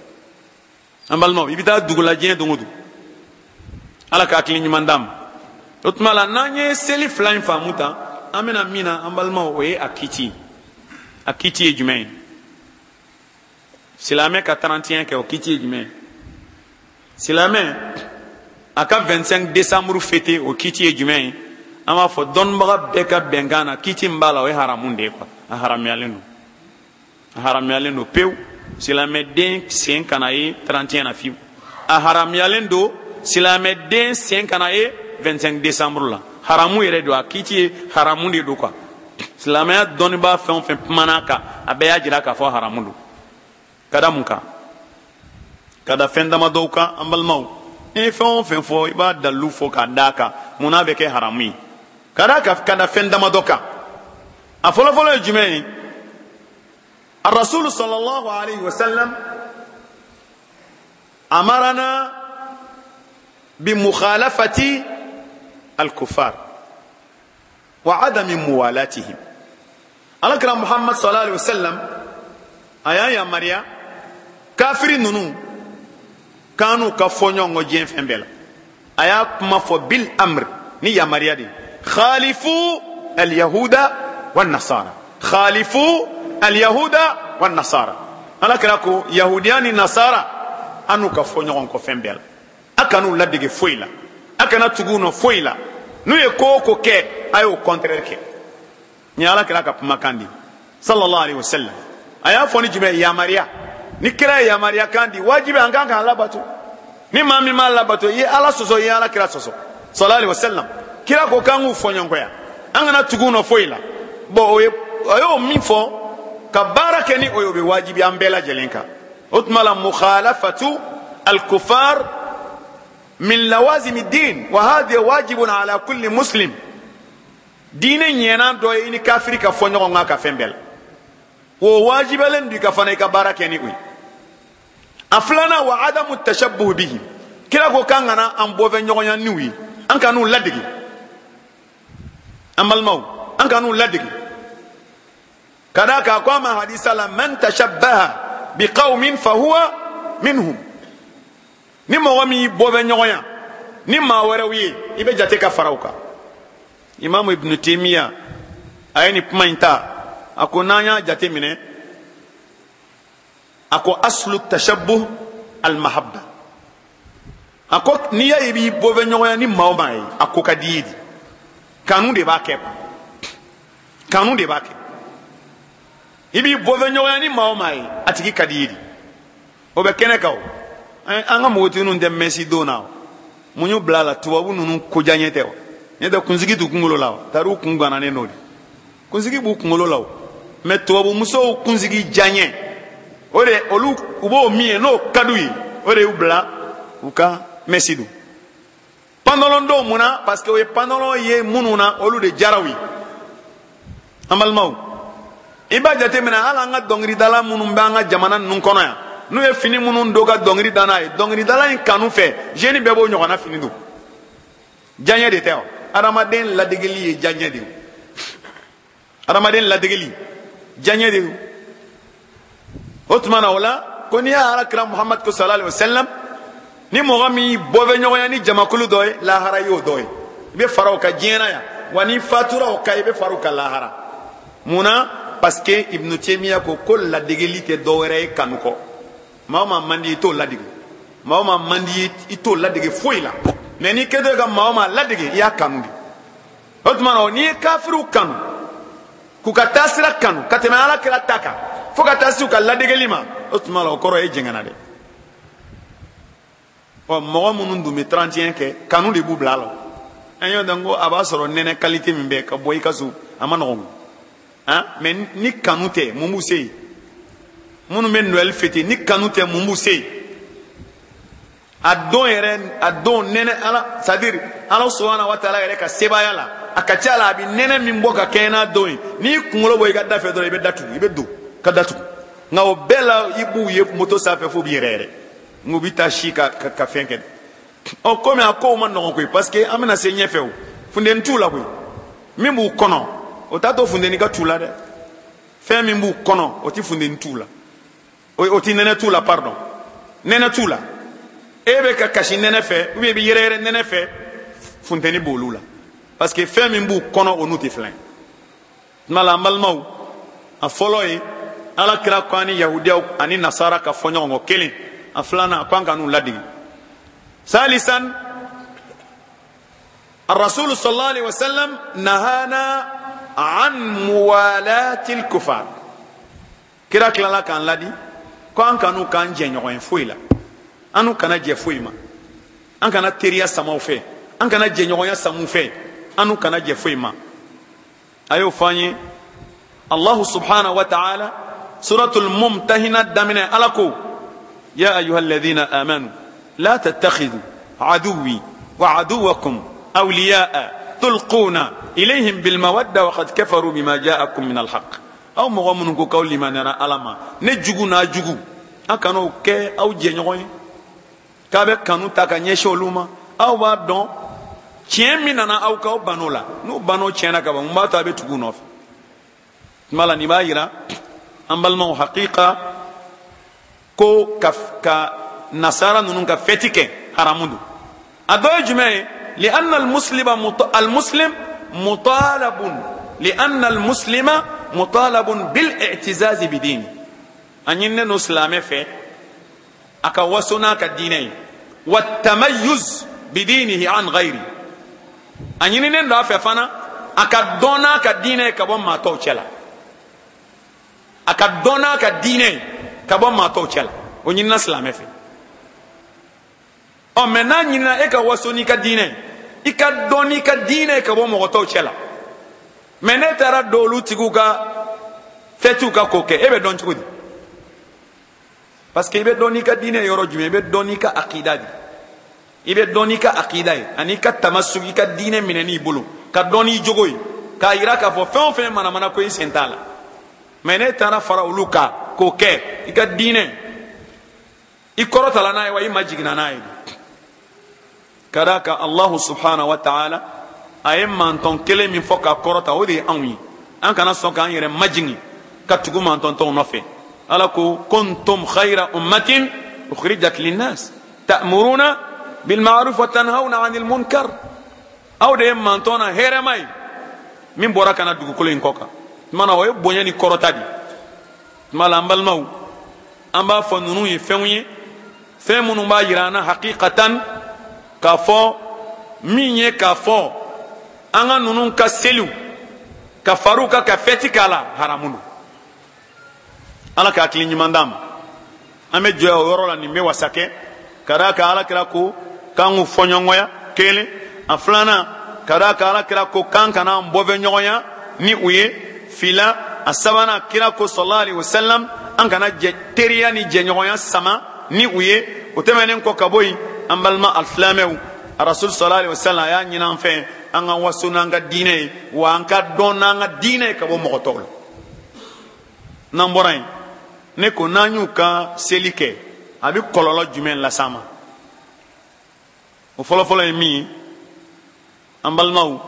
an balimaw i bɛ taa dugu la diɲɛ don o don ala ka hakili ɲuman d'an ma o tuma la n'an ye seli fila in faamu tan an bɛna min na an balimaw o ye a kiti a kiti ye jumɛn ye silamɛ ka trente et un kɛ o kiti ye jumɛn ye silamɛ a ka vingt-cinq décembre fêté o kiti ye jumɛn ye an b'a fɔ dɔnnibaga bɛɛ ka bɛnkan na kiti min b'a la o ye haramu de ye quoi a haramuyalen don a haramuyalen don pewu silamɛ den sen kana ye trente et un na fiyewu a haramuyalen don silamɛ den sen kana ye vingt-cinq décembre la haramu yɛrɛ don a kiti ye haramu de don quoi silamɛya dɔnnibaa fɛn o fɛn kumana kan a bɛɛ y'a jira k'a fɔ haramu don ka da mun kan ka da fɛn damadɔw kan an balimaw ni ye fɛn o fɛn fɔ i b'a dalilu fɔ k'a d'a kan mun n'a bɛ kɛ haramu ye ka da ka da fɛn damadɔ kan a fɔlɔfɔlɔ ye jumɛn ye a rasulu sallallahu alayhi wa sallam amarana بمخالفة الكفار وعدم موالاتهم على كلام محمد صلى الله عليه وسلم أيا يا مريا كافرين نونو كانوا كفونيون وجين فنبلا أيا كما فو بالأمر ni yamariya de khalifu al-yahuda wan nasara khalifu al-yahuda wan nasara ala kira ko yahudiyani nasara anu ka fo ɲɔgɔn kɔ fɛn bɛɛ la a kan'u ladege foyi la a kana tugu nɔ foyi la n'u ye ko o ko kɛ a y'o contraire kɛ ni ala kira ka kumakan di sallallahu alaihi wasallam a y'a fɔ ni jumɛn yamariya ni kira ye yamariya kan di wajibi an kan k'a labato ni maa min m'a labato i ye ala sɔsɔ i ye ala kira sɔsɔ sallallahu alaihi wasallam kira ko k'an k'u fɔ ɲɔgɔn kɔ yan an kana tugu nɔ foyi la bon o ye o y'o min fɔ ka baara kɛ ni o ye o bɛ wajibi an bɛɛ lajɛlen kan o tuma la mukhalafatu al-kufar min lawazim ad-din wa hadha wajibun ala kulli muslim diine ɲɛna dɔ ye i ni kafiri ka fɔ ɲɔgɔn kan ka fɛn bɛɛ la o wajibalen du ka fana i ka baara kɛ ni o ye a filanan wa adamu tashabbuh bihim kira ko k'an kana an bɔfɛ ɲɔgɔnya n'u ye an ka n'u ladege an balimaw an ka n'u ladege ka d'a kan a ko a ma hadisa la man tashabbaha biqawmin fahuwa minhum ni mɔgɔ min y'i bɔfɛ ɲɔgɔnya ni maa wɛrɛw ye i bɛ jate ka fara u kan imamu ibn taymiya a ye ni kuma in ta a ko n'an y'a jate minɛ a ko aslu tashabbuh al-mahabba a ko n'i y'a ye i b'i bɔfɛ ɲɔgɔnya ni maa o maa ye a ko ka di i ye di kanu de b'a kɛ kanu de b'a kɛ i b'i bɔfɛ ɲɔgɔnya ni maa o maa ye a tigi ka di i ye di o bɛ kɛnɛ kan o an ka mɔgɔtigiw tɛ mɛsi don na o mun y'u bila a la tubabu ninnu ko diya ɲɛ tɛ o ɲɛ tɛ kunsigi t'u kunkolo la o taar'u kun gananen n'o de kunsigi b'u kunkolo la o mɛ tubabu musow kunsigi diya ɲɛ o de olu u b'o min ye n'o ka d'u ye o de y'u bila u ka mɛsi don pantalon dɔw mun na parce que o ye pantalon ye minnu na olu de diyara u ye an balimaw i b'a jate minɛ hali an ka dɔnkilidala minnu bɛ an ka jamana ninnu kɔnɔ yan n'u ye fini minnu don ka dɔnkili da n'a ye dɔnkilidala in kanu fɛ jeune bɛɛ b'o ɲɔgɔnna fini don diyaɲɛ de tɛ wa adamaden ladegeli ye diyaɲɛ de ye adamaden ladegeli diyaɲɛ de ye o tuma na o la ko n'i y'a alakira muhammad ko sallallahu alaihi wasallam ni mɔgɔ min bɔfɛ ɲɔgɔnya ni jamakulu dɔ ye lahara y'o dɔ ye i bɛ fara o kan diɲɛ na yan wa n'i fatura o kan i bɛ fara o kan lahara mun na parce que ibn taymiya ko ko ladegeli tɛ dɔwɛrɛ ye kanu kɔ maa o maa man di i t'o ladege maa o maa man di i t'o ladege foyi la mɛ n'i kɛtɔ ka maa o maa ladege i y'a kanu de o tuma na n'i ye kafiriw kanu k'u ka taasira kanu ka tɛmɛ alakira ta kan fo ka taa se u ka ladegeli ma o tuma na o kɔrɔ ye jɛngɛnna dɛ ɔ mɔgɔ minnu dun bɛ trente et un kɛ kanu de b'u bila a la an y'o dɔn ko a b'a sɔrɔ nɛnɛ qualité min bɛ ka bɔ i ka so a ma nɔgɔn han mɛ ni kanu tɛ mun b'u se yen minnu bɛ noël fêter ni kanu tɛ mun b'u se yen a don yɛrɛ a don nɛnɛ ala c'est à dire ala subhanahu wa taala yɛrɛ ka sebaaya la a ka ca la a bɛ nɛnɛ min bɔ ka kɛɲɛ n'a don ye n'i y'i kunkolo bɔ i ka da fɛ dɔrɔn i bɛ datugu i bɛ don ka datugu nka o bɛɛ la i b'u ye moto sanfɛ fo b'i yɛrɛ yɛrɛ nka u bɛ taa si ka ka ka fɛn kɛ ɔ komi a kow ma nɔgɔn koyi parce que an bɛna se ɲɛfɛ o funteni t'u la koyi min b'u kɔnɔ o t'a to funteni ka t'u la dɛ fɛn min b'u kɔnɔ o tɛ funteni t'u la o tɛ nɛnɛ t'u la pardon nɛnɛ t'u la e bɛ ka kasi nɛnɛ fɛ ou bien i bɛ yɛrɛ yɛrɛ nɛnɛ fɛ funteni b'olu la parce que fɛn min b'u kɔnɔ o n'u tɛ filan tuma la an balimaw a fɔlɔ ye ala kira ko ani yahudiyaw ani nasara ka fɔ ɲɔgɔn kɔ kelen a filanan a ko an ka n'u ladege salisan الرسول صلى الله عليه وسلم نهانا عن موالات الكفار kira kilala k'an ladi ko an kanu k'an jɛ ɲɔgɔn ye foyi la an n'u kana jɛ foyi ma an kana teriya samaw fɛ an kana jɛ ɲɔgɔnya samu fɛ an n'u kana jɛ foyi ma a y'o fɔ an ye allahu subhanahu wa ta'ala suratul mumtahina daminɛ ala ko ya ayuha alladhina amanu la tattakhidhu aduwwi wa aduwwakum awliya'a tulquna ilayhim bil mawadda wa qad kafaru bima ja'akum min al haqq aw mɔgɔ minnu ko k'aw limaniyara ala ma ne jugu n'a jugu a kan'o kɛ aw jɛɲɔgɔn ye k'a bɛ kanu ta ka ɲɛsin olu ma aw b'a dɔn tiɲɛ min nana aw k'aw ban'o la n'u ban'o tiɲɛna ka ban mun b'a to a bɛ tugu u nɔfɛ tuma la nin b'a yira an balimaw hakika ko ka ka nasara ninnu ka fɛti kɛ haramu don a dɔ ye jumɛn ye لأن المسلم المسلم مطالب لأن المسلم مطالب بالاعتزاز بدينه أنين نسلم في أكوسنا كدينه والتميز بدينه عن غيره أنين ندافع فنا أكدونا كدينه كبوم ما توشلا أكدونا كدينه كبوم ما توشلا ونين نسلم في أو منا نينا إكا وسوني كدينه إكا دوني كدينه كبوم ما توشلا mene tara dolu tigu ka fetu ka koke ebe don chudi parce que ibe doni ka dine yoro jume ibe doni ka aqida di ibe doni ka aqida ani ka tamassuki ka dine mineni bulu ka doni jogoy ka ira ka fo fen fen mana mana ko sentala mene tara fara uluka koke ika dine ikorota la nay wa imagina nay kadaka Allah subhanahu wa ta'ala ayem manton kele min foka korota odi anwi an kana so kan yere majingi katugu manton ton nofe alako kuntum khayra ummatin ukhrijat linnas ta'muruna bil ma'ruf wa tanhauna 'anil munkar aw de mantona here mai min bora kana dugu kolo in koka mana o bonyani korota di mala ambal maw amba fo nunu yi fenwi femunu ba yirana haqiqatan ka fo minye ka fo anga nunun ka selu ka faruka ka feti kala haramuno ala ka akili nyimandam ame jo yoro la ni me wasake karaka ala kira ko kangu fonyongoya kele aflana karaka ala kira ko kankana mbove nyoya ni uye fila asabana kira ko sallallahu alaihi wasallam angana je teriya ni je nyoya sama ni uye utemenen ko kaboy ambalma alflameu rasul sallallahu alaihi wasallam ya nyina fe anga wasuna nga dine wa anka donna nga dine ka bo mokotol namboray ne ko nanyu ka selike abi kololo jumen la sama o folo folo mi ambal maw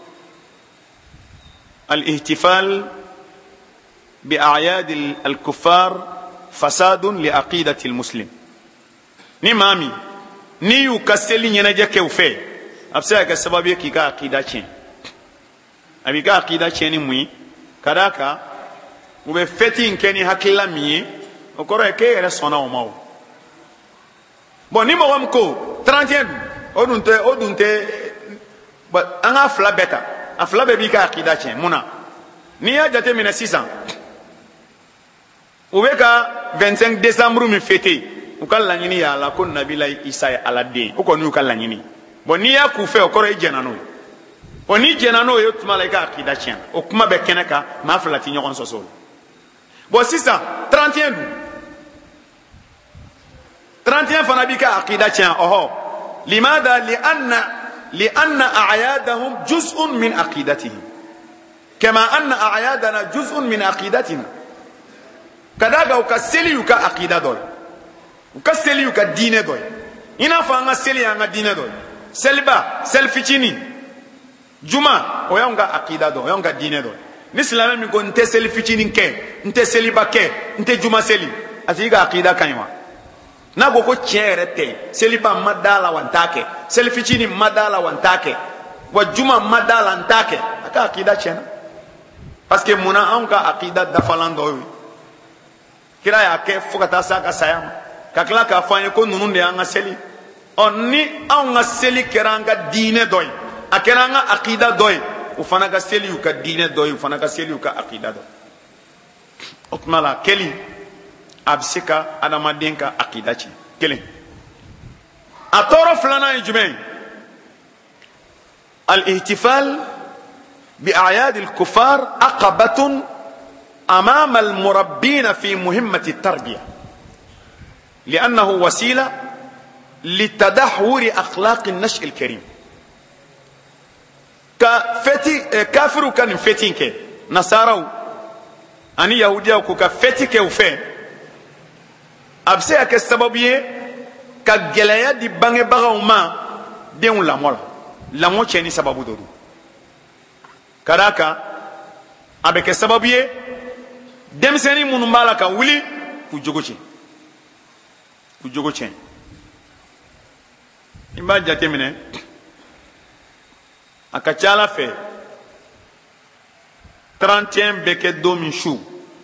al ihtifal bi a'yad al kuffar fasad li aqidati al muslim ni mami ni yu ka seli nyena je ke ufe absa ka sababu ki ka akida chen abi ka akida chen ni mui kadaka ube feti nkeni hakila mi okoro ke yere sona o mawo bon ni mo wam ko trente et un odunte odunte ba anga fla beta afla be bi ka akida chen muna ni ya jate mina six cents ube ka vingt-cinq décembre mi fete ukalla nyini ya la ko nabila isa ya alade uko ni ukalla nyini bon ni ya ku fe okoro e jenano oni jenano yo malaika akida chen o kuma be keneka ma flati nyon soso bon sisa trente et un trente et un fana bi ka akida chen oho limada li anna li anna a'yadahum juz'un min aqidatihim kama anna a'yadana juz'un min aqidatina kadaga ukaseli uka aqida doy ukaseli uka dine doy ina fa nga seli nga dine doy selba selfichini juma o yanga aqida do yanga dine do l'islam mi ko nte selfichini nke nte seliba ke nte juma seli atiga aqida kanwa na go ko cherete seliba madala wantake selfichini madala wantake wa juma madala ntake aka aqida chena parce que muna anga aqida da falando kira ya ke fukata saka sayam kakla ka fanye ko nununde anga seli onni anga seli keranga dine doy akeranga aqida doy ufana ka seli uka dine doy ufana ka seli uka aqida doy okmala keli absika adama denka aqida chi kelen atoro flana ijmai al-ihtifal بأعياد الكفار عقبة أمام المربين في مهمة التربية لأنه وسيلة لتدهور أخلاق النشء الكريم كفتي كافر كان فتين كي نصارى أني يهوديا كفتي كي وفي أبسي كالسببية كجلايا دي بانغ بغاو ما ديون لامولا لامو تشيني سببو دورو karaka abeke sababu ye demseni munu mala ka wuli ku jogoche ku jogoche imba jate mine a ka ca Ala fɛ trente et un bɛ kɛ don min su,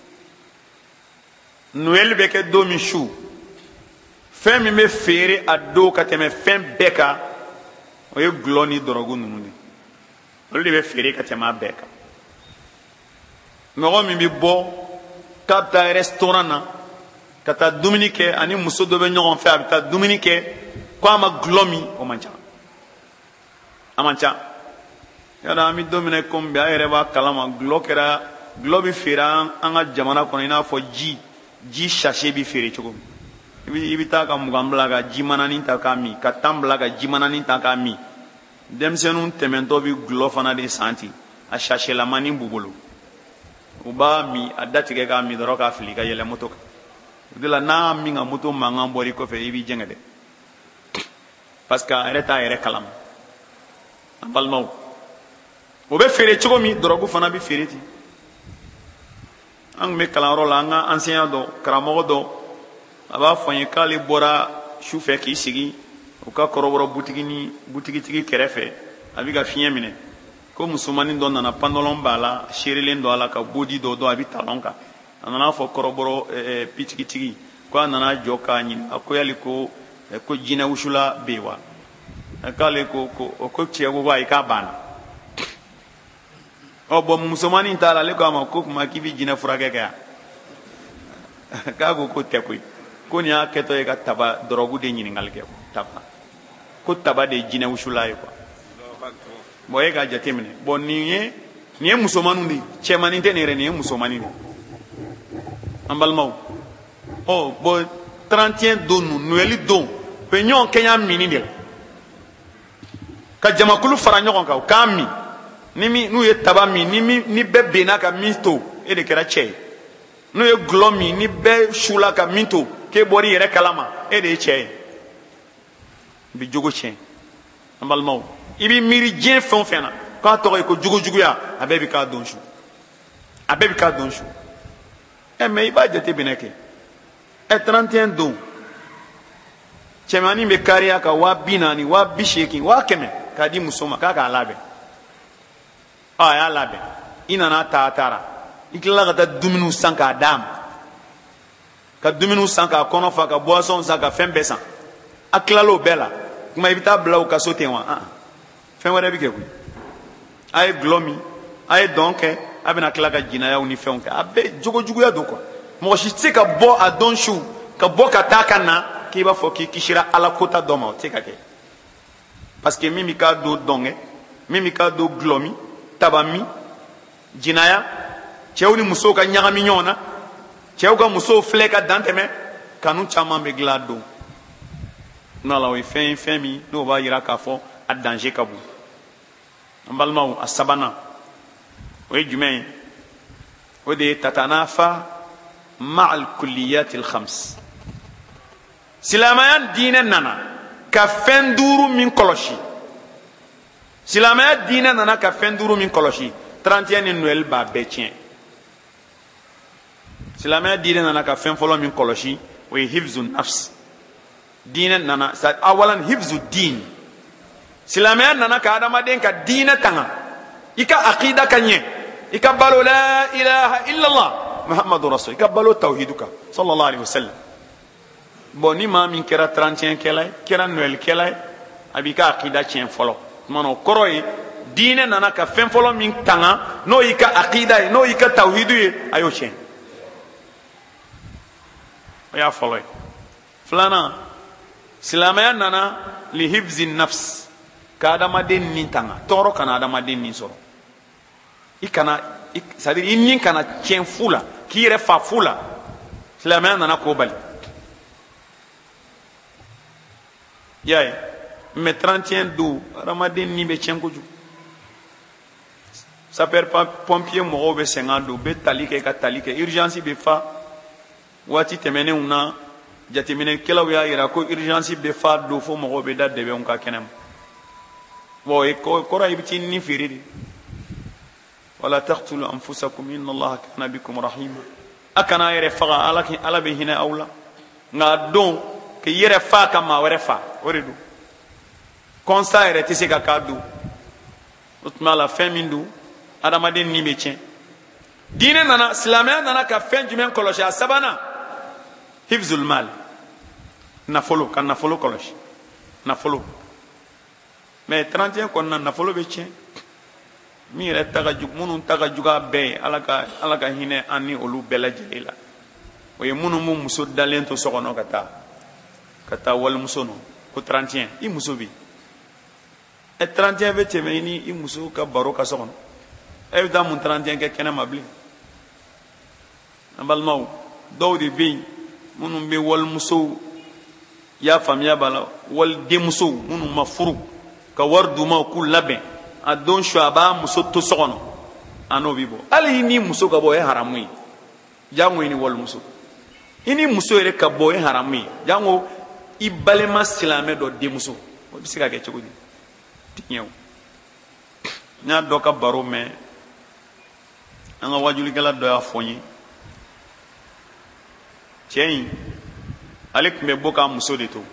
Noël bɛ kɛ don min su, fɛn min bɛ feere a don ka tɛmɛ fɛn bɛɛ kan o ye gulɔ ni dɔrɔgu ninnu de, olu de bɛ feere ka tɛmɛ a bɛɛ kan. Mɔgɔ min bɛ bɔ k'a bɛ taa restaurant na ka taa dumuni kɛ ani muso dɔ bɛ ɲɔgɔn fɛ a bɛ taa dumuni kɛ k'a ma gulɔ min, o man ca, a man ca. Yala an bɛ don min na komi bi a yɛrɛ b'a kalama gulɔ kɛra gulɔ bɛ feere an ka jamana kɔnɔ i n'a fɔ ji ji sachet bɛ feere cogo min. I bɛ i bɛ taa ka mugan bila ka ji mananin ta k'a min, ka tan bila ka ji mananin ta k'a min. Denmisɛnninw tɛmɛntɔ bɛ gulɔ fana de san ten, a sachet lamanin b'u bolo, u b'a min a datigɛ k'a min dɔrɔn k'a fili ka yɛlɛ moto kan. O de la n'a min ka moto mankan bɔr'i kɔfɛ i b'i jɛngɛ dɛ, parce que a yɛrɛ t'a yɛrɛ kalama. An balimaw, o bɛ feere cogo min dɔrɔgu fana bɛ feere ten. An tun bɛ kalanyɔrɔ la an ka enseignant dɔ, karamɔgɔ dɔ, a b'a fɔ n ye k'ale bɔra su fɛ k'i sigi u ka kɔrɔbɔrɔ butigi ni butigitigi kɛrɛfɛ a bɛ ka fiɲɛ minɛ, ko musomanin dɔ nana pantalon b'a la seerelen dɔ a la ka bodi dɔ dɔn a bɛ talon kan. A nana fɔ kɔrɔbɔrɔ ɛɛ pitigitigi ko a nana jɔ k'a ɲini, a ko yali ko ko jinɛ wusula bɛ yen wa? K'ale ko ko o ko cɛ ko ayi k'a banna. Ɔ bɔn musomanin t'a la ale ko a ma ko kuma k'i bɛ jinɛ furakɛ kɛ yan? K'a ko ko tɛ koyi, ko nin y'a kɛtɔ ye ka taba dɔrɔgu de ɲininkali kɛ, taba ko taba de ye jinɛ wusula ye quoi. Bon e k'a jateminɛ, bon nin ye nin ye musomaninw de ye, cɛmanin tɛ nin yɛrɛ, nin ye musomanin de ye. An balimaw, ɔ bon trente et un don ninnu, Noël don, u bɛ ɲɔgɔn kɛɲɛ mini de la, ka jamakulu fara ɲɔgɔn kan u k'a min, ni min n'u ye taba min ni min ni bɛɛ benna ka min to e de kɛra cɛ ye, n'u ye gulɔ min ni bɛɛ sula ka min to k'e bɔra i yɛrɛ kalama e de ye cɛ ye. I bɛ jogo tiɲɛ. An balimaw, i bɛ miiri diɲɛ fɛn o fɛn na k'a tɔgɔ ye ko jogojuguya, a bɛɛ bɛ k'a don su, a bɛɛ bɛ k'a don su. ɛ mɛ i b'a jate minɛ kɛ, ɛ trente et un don cɛmanin bɛ kariya ka waa bi naani waa bi seegin waa kɛmɛ k'a di muso ma k'a k'a labɛn. ɔ a y'a labɛn, i nana ta a taara, i tilala ka taa dumuniw san k'a d'a ma, ka dumuniw san k'a kɔnɔ fa, ka boisson san ka fɛn bɛɛ san, a tilala o bɛɛ la kuma i bɛ taa bila u ka so ten wa? Fɛn wɛrɛ bɛ kɛ koyi. A ye gulɔ min, a ye dɔn kɛ, a bɛna tila ka jinayaw ni fɛnw kɛ, a bɛɛ jogojuguya don quoi. Mɔgɔ si tɛ se ka bɔ a don su ka bɔ ka taa ka na k'i b'a fɔ k'i kisira ala kota dɔ ma, o tɛ se ka kɛ, parce que min bɛ k'a don dɔnkɛ, min bɛ k'a don gulɔ min, taba min, jinaya, cɛw ni musow ka ɲagami ɲɔgɔn na, cɛw ka musow filɛ ka dan tɛmɛ, kanu caman bɛ dilan a don. N'o la o ye fɛn ye fɛn min n'o b'a jira k'a fɔ a danger ka bon. An balimaw, a sabanan o ye jumɛn ye? O de ye tatanafa ma'al kulliyatil khams. Silamɛya diinɛ nana ka fɛn duuru min kɔlɔsi. Silamɛya diinɛ nana ka fɛn duuru min kɔlɔsi. trente et un ni Noël b'a bɛɛ tiɲɛ. Silamɛya diinɛ nana ka fɛn fɔlɔ min kɔlɔsi o ye hifzu nafs. Diinɛ nana sa awalan hifzu din. Silamɛya nana ka adamaden ka diinɛ tanga, i ka aqida ka ɲɛ, i ka balo la ilaha illallah muhammadu rasul, i ka balo tawhidu kan sallallahu alaihi wasallam. Bon ni maa min kɛra trente et un kɛla ye, kɛra Noël kɛla ye, a b'i ka aqida tiɲɛ fɔlɔ. Tuma o kɔrɔ ye diinɛ nana ka fɛn fɔlɔ min tanga n'o y'i ka aqida ye, n'o y'i ka tawhidu ye, a y'o tiɲɛ. O y'a fɔlɔ ye. Filanan, silamɛya nana li hifzi nafs, ka adamaden nin tanga, tɔɔrɔ kana adamaden nin sɔrɔ. I kana, c'est à dire i nin kana tiɲɛ fu la, k'i yɛrɛ fa fu la. Silamɛya nana k'o bali. I y'a ye, mais trente et un don adamaden nin bɛ tiɲɛ kojugu. Sapeur pompier mɔgɔw bɛ sɛgɛn don, u bɛ tali kɛ ka tali kɛ, urgence bɛ fa. Waati tɛmɛnenw na jateminɛkɛlaw y'a jira ko urgence bɛ fa don fo mɔgɔw bɛ da dɛbɛnw ka kɛnɛ ma. Bon o kɔrɔ ye i bɛ t'i ni feere de. wala taqtulu anfusakum inna allaha kana bikum rahima. A kana yɛrɛ faga, ala ala bɛ hinɛ aw la, nka a don k'i yɛrɛ fa ka maa wɛrɛ fa, o de don. Constat yɛrɛ tɛ se ka k'a don. o tuma la fɛn min don adamaden ni bɛ tiɲɛ. diinɛ nana silamɛya nana ka fɛn jumɛn kɔlɔsi a sabanan hifzul mal nafolo ka nafolo kɔlɔsi nafolo mais trente et un kɔnɔna nafolo bɛ tiɲɛ min yɛrɛ ta ka jugu minnu ta ka jugu a bɛɛ ye ala ka ala ka hinɛ an ni olu bɛɛ lajɛlen la o ye minnu b'u muso dalen to so kɔnɔ ka taa ka taa walimuso nɔ ko trente et un i muso bɛ yen ɛ trente et un bɛ tɛmɛ i ni i muso ka baro ka so kɔnɔ e bɛ taa mun trente et un kɛ kɛnɛ ma bilen an balimaw dɔw de bɛ yen minnu bɛ walimusow i y'a faamuya b'a la walidenmusow minnu ma furu ka wari d'u ma k'u labɛn a don su a b'a muso to so kɔnɔ a n'o bɛ bɔ hali ni muso ka bɔ o ye haramu ye jango i ni walimuso i ni muso yɛrɛ ka bɔ o ye haramu ye jango i balima silamɛ dɔ denmuso o bɛ se ka kɛ cogo di tiɲɛ o n y'a dɔ ka baro mɛn an ka wajulikɛla dɔ y'a fɔ n ye cɛ in ale tun bɛ bɔ k'a muso de to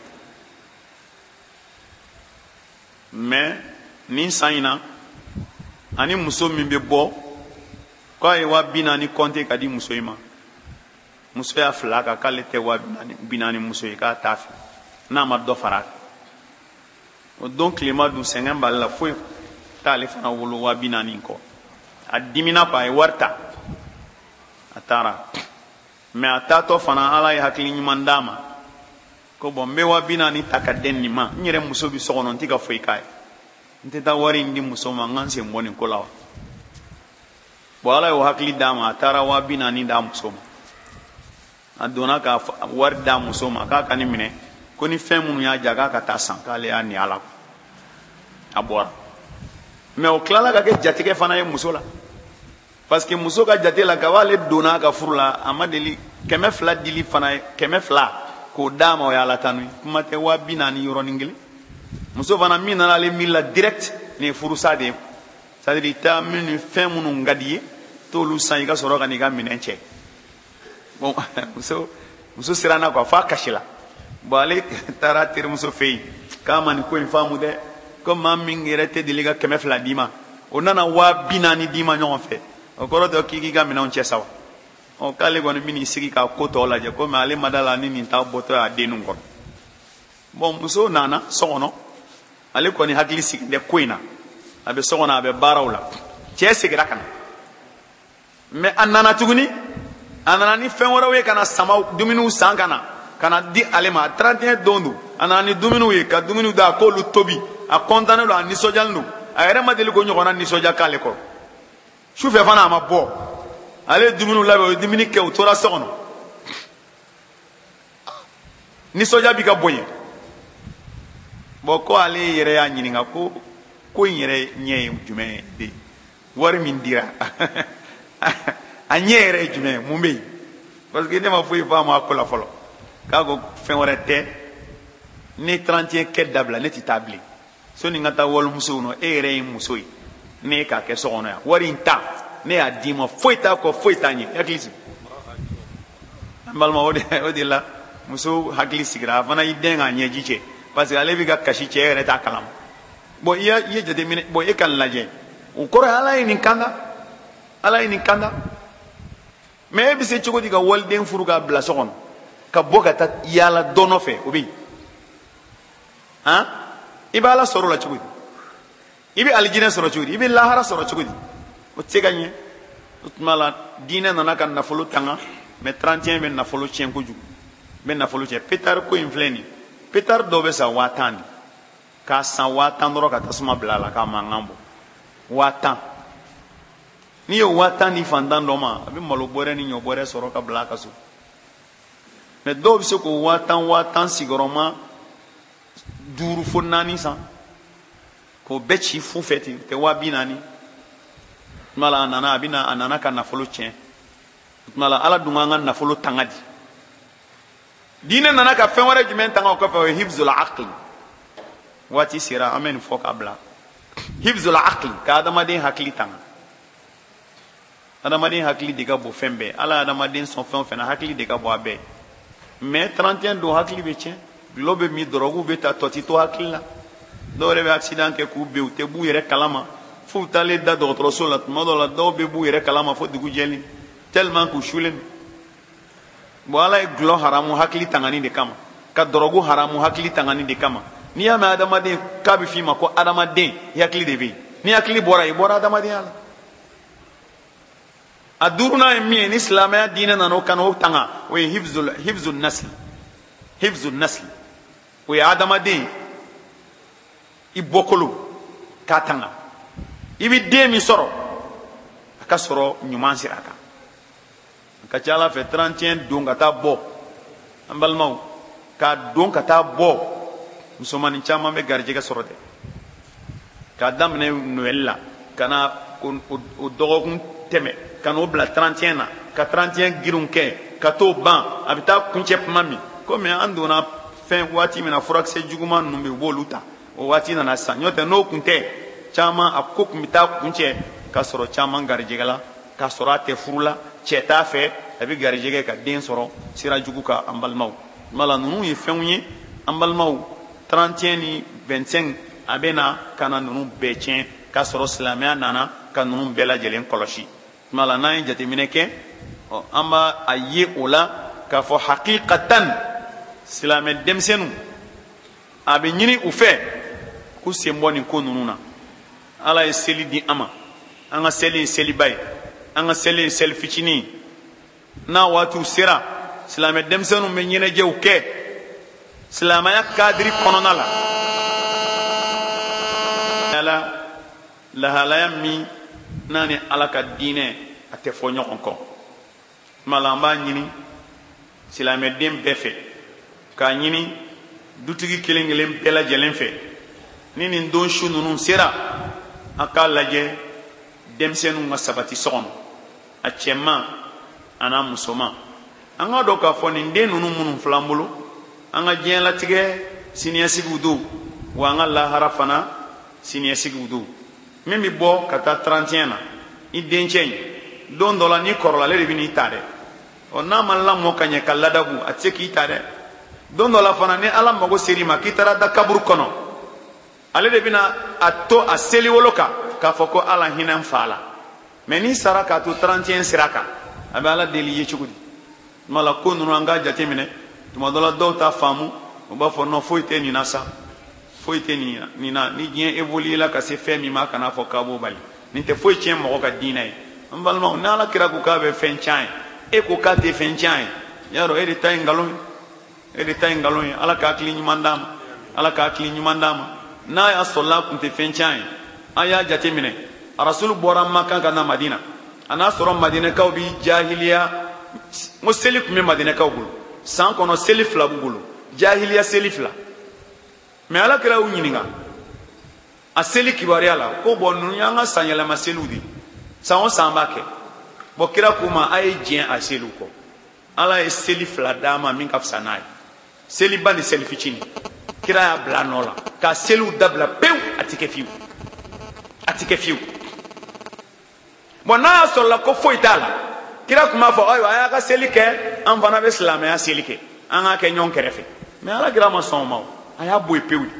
mais nin san in na ani muso min bɛ bɔ k'a ye wa bi naani kɔnte ka di muso in ma muso y'a fila kan k'ale tɛ wa bi naani muso ye k'a t'a fɛ n'a ma dɔ fara a kan o don tilema dun sɛgɛn b'ale la foyi t'ale fana wolo wa bi naani kɔ a dimina ko a ye wari ta a taara mais a taatɔ fana ala ye hakili ɲuman d'a ma ko bon n bɛ wa bi naani ta ka den nin ma n yɛrɛ muso bɛ so kɔnɔ n tɛ ka foyi k'a ye n tɛ taa wari in di muso ma n ka n sen bɔ nin ko la wa bon ala y'o hakili d'a ma a taara wa bi naani d'a muso ma a donna ka wari d'a muso ma k'a ka nin minɛ ko ni fɛn minnu y'a ja k'a ka taa san k'ale y'a nin ala a bɔra mais o tilala ka kɛ jatigɛ fana ye muso la parce que muso ka jate la kab'ale donna a ka furu la a ma deli kɛmɛ fila dili fana ye kɛmɛ fila k'o d'a ma o y'ala tanu ye kuma tɛ wa bi naani yɔrɔnin kelen muso fana min nana ale miiri la direct nin ye furusa de ye c'est à dire i taa minnu fɛn minnu ka di ye t'olu san i ka sɔrɔ ka n'i ka minɛn cɛ bon muso muso siranna quoi f'a kasila bon ale taara terimuso fɛ yen k'a ma nin ko in faamu dɛ ko maa min yɛrɛ tɛ deli ka kɛmɛ fila d'i ma o nana wa bi naani d'i ma ɲɔgɔn fɛ o kɔrɔ tɛ k'i k'i ka minɛnw cɛ sa wa ɔ k'ale kɔni bɛ n'i sigi k'a ko tɔw lajɛ komi ale ma da la ni nin ta bɔtɔ y'a den ninnu kɔnɔ bon muso nana so kɔnɔ ale kɔni hakili sigilen ko in na a bɛ so kɔnɔ a bɛ baaraw la cɛ seginna ka na mais a nana tuguni a nana ni fɛn wɛrɛw ye ka na sama dumuniw san ka na ka na di ale ma trente et un don don a nana ni dumuniw ye ka dumuniw da a k'olu tobi a kɔntannen don a nisɔndiyalen don a yɛrɛ ma deli ko ɲɔgɔnna nisɔndiya k'ale kɔrɔ sufɛ fana a ma bɔ ale ye dumuniw labɛn o ye dumuni kɛ u tora so kɔnɔ nisɔndiya b'i ka bonya bon ko ale yɛrɛ y'a ɲininka ko ko in yɛrɛ ɲɛ ye jumɛn ye de wari min dira a ɲɛ yɛrɛ ye jumɛn ye mun bɛ yen parce que ne ma foyi faamu a ko la fɔlɔ k'a ko fɛn wɛrɛ tɛ ne trente et un kɛ dabila ne tɛ taa bilen soni n ka taa walimusow nɔ e yɛrɛ ye muso ye ne ye k'a kɛ so kɔnɔ yan wari in ta ne y'a d'i ma foyi t'a kɔ foyi t'a ɲɛ hakili sigi an balima o de o de la muso hakili sigira a fana y'i den k'a ɲɛji cɛ parce que ale bɛ ka kasi cɛ yɛrɛ t'a kalama bon i ye i ye jateminɛ bon e ka nin lajɛ o kɔrɔ ye ala ye nin kanda ala ye nin kanda mais e bɛ se cogo di ka waliden furu k'a bila so kɔnɔ ka bɔ ka taa yaala dɔ nɔfɛ o bɛ yen han i bɛ ala sɔrɔ o la cogo di i bɛ alijinɛ sɔrɔ cogo di i bɛ lahara sɔrɔ cogo di o tɛ se ka ɲɛ o tuma la diinɛ nana ka nafolo tanga mais trente et un bɛ nafolo tiɲɛ kojugu bɛ nafolo tiɲɛ petari ko in filɛ nin petari dɔw bɛ san waa tan de k'a san waa tan dɔrɔn ka tasuma bila a la k'a mankan bɔ waa tan n'i ye waa tan di fantan dɔ ma a bɛ malo bɔrɛ ni ɲɔ bɔrɛ sɔrɔ ka bila a ka so mais dɔw bɛ se k'o waa tan waa tan sigiyɔrɔma duuru fo naani san k'o bɛɛ ci fu fɛ ten tɛ waa bi naani tuma la a nana a bɛna a nana ka nafolo tiɲɛ tuma la ala dun k'an ka nafolo tanga di diinɛ nana ka fɛn wɛrɛ jumɛn tanga o kɔfɛ o ye hifzul aqli waati sera an bɛ nin fɔ k'a bila hifzul aqli ka adamaden hakili tanga adamaden hakili de ka bon fɛn bɛɛ ala ye adamaden sɔn fɛn o fɛn na hakili de ka bon a bɛɛ mais trente et un don hakili bɛ tiɲɛ dulɔ bɛ min dɔrɔguw bɛ ta tɔ ti to hakili la dɔw yɛrɛ bɛ accident kɛ k'u ben u tɛ b'u yɛrɛ kalama f'u taalen da dɔgɔtɔrɔso la tuma dɔ la dɔw bɛ b'u yɛrɛ kalama fo dugu jɛlen tellement k'u sulen bon ala ye gulɔ haramu hakili tangani de kama ka dɔrɔgu haramu hakili tangani de kama n'i y'a mɛn adamaden k'a bɛ f'i ma ko adamaden i hakili de bɛ yen ni hakili bɔra yen i bɔra adamadenya la a duurunan ye min ye ni silamɛya diinɛ nana o kan o tanga o ye hifzul hifzul nasli hifzul nasli o ye adamaden i bɔkolo k'a tanga i bɛ den min sɔrɔ a ka sɔrɔ ɲuman sira kan a ka ca ala fɛ trente et un don ka taa bɔ an balimaw k'a don ka taa bɔ musomanin caman bɛ garijɛgɛ sɔrɔ dɛ k'a daminɛ noël la ka na o dɔgɔkun tɛmɛ ka n'o bila trente et un na ka trente et un girinw kɛ ka t'o ban a bɛ taa kuncɛ tuma min komi an donna fɛn waati min na furakisɛ juguman ninnu bɛ yen u b'olu ta o waati nana sisan n'o tɛ n'o kun tɛ caman a ko tun bɛ taa kuncɛ ka sɔrɔ caman garijɛgɛ la k'a sɔrɔ a tɛ furu la cɛ t'a fɛ a bɛ garijɛgɛ ka den sɔrɔ sira jugu kan an balimaw mala ninnu ye fɛnw ye an balimaw trente et un ni vingt-cinq a bɛ na ka na ninnu bɛɛ tiɲɛ k'a sɔrɔ silamɛya nana ka ninnu bɛɛ lajɛlen kɔlɔsi mala n'an ye jateminɛ kɛ ɔ an b'a a ye o la k'a fɔ hakikatan silamɛ denmisɛnninw a bɛ ɲini u fɛ k'u sen bɔ nin ko ninnu na ala ye seli di an ma an ka seli ye seliba ye an ka seli ye seli fitinin n'a waatiw sera silamɛ denmisɛnninw bɛ ɲɛnajɛw kɛ silamɛya kadiri kɔnɔna la ala lahalaya min n'a ni ala ka diinɛ a tɛ fɔ ɲɔgɔn kɔ mala an b'a ɲini silamɛden bɛɛ fɛ k'a ɲini dutigi kelen kelen bɛɛ lajɛlen fɛ ni nin don su ninnu sera a k'a lajɛ denmisɛnninw ka sabati so kɔnɔ a cɛman a n'a musoman an k'a dɔn k'a fɔ nin den ninnu minnu filɛ an bolo an ka diɲɛlatigɛ siniɲɛsigiw don wa an ka lahara fana siniɲɛsigiw don min bɛ bɔ ka taa trente et un na i dencɛ in don dɔ la n'i kɔrɔla ale de bɛ n'i ta dɛ ɔ n'a ma lamɔ ka ɲɛ ka ladabu a tɛ se k'i ta dɛ don dɔ la fana ni ala mago ser'i ma k'i taara da kaburu kɔnɔ ale de bɛna a to a seli wolo kan k'a fɔ ko ala hinɛ n fa la mɛ n'i sara k'a to trente et un sira kan a bɛ ala deli ye cogo di tuma la ko ninnu an k'a jateminɛ tuma dɔ la dɔw t'a faamu u b'a fɔ non foyi tɛ nin na sa foyi tɛ nin na ni diɲɛ évolué la ka se fɛn min ma a kana fɔ k'a b'o bali nin tɛ foyi tiɲɛ mɔgɔ ka diinɛ ye an balimaw ni ala kira ko k'a bɛ fɛn tiɲɛ ye e ko k'a tɛ fɛn tiɲɛ ye y'a dɔn e de ta ye nkalon ye e de ta ye nkalon ye ala k'a hakili ɲuman d'a ma ala k'a hakili ɲuman d'a ma n'a y'a sɔrɔla a tun tɛ fɛn tiɲɛ ye a y'a jateminɛ rasulu bɔra Maka ka na Madina a n'a sɔrɔ madinɛkaw bi jahiliya n ko seli tun bɛ madinɛkaw bolo san kɔnɔ seli fila b'u bolo jahiliya seli fila mɛ ala kira y'u ɲininka a seli kibaruya la ko bɔn ninnu y'an ka san yɛlɛma seliw de san o san b'a kɛ bɔn kira k'u ma a ye diɲɛ a seliw kɔ ala ye seli fila d'a ma min ka fisa n'a ye seliba ni seli fitinin kira y'a bila a nɔ la k'a seliw dabila pewu a tɛ kɛ fiyewu a tɛ kɛ fiyewu bɔn n'a y'a sɔrɔla ko foyi t'a la kira tun b'a fɔ ayiwa a y'a ka seli kɛ an fana bɛ silamɛya seli kɛ an k'a kɛ ɲɔgɔn kɛrɛfɛ mɛ ala kira ma sɔn o ma o a y'a bɔ yen pewu de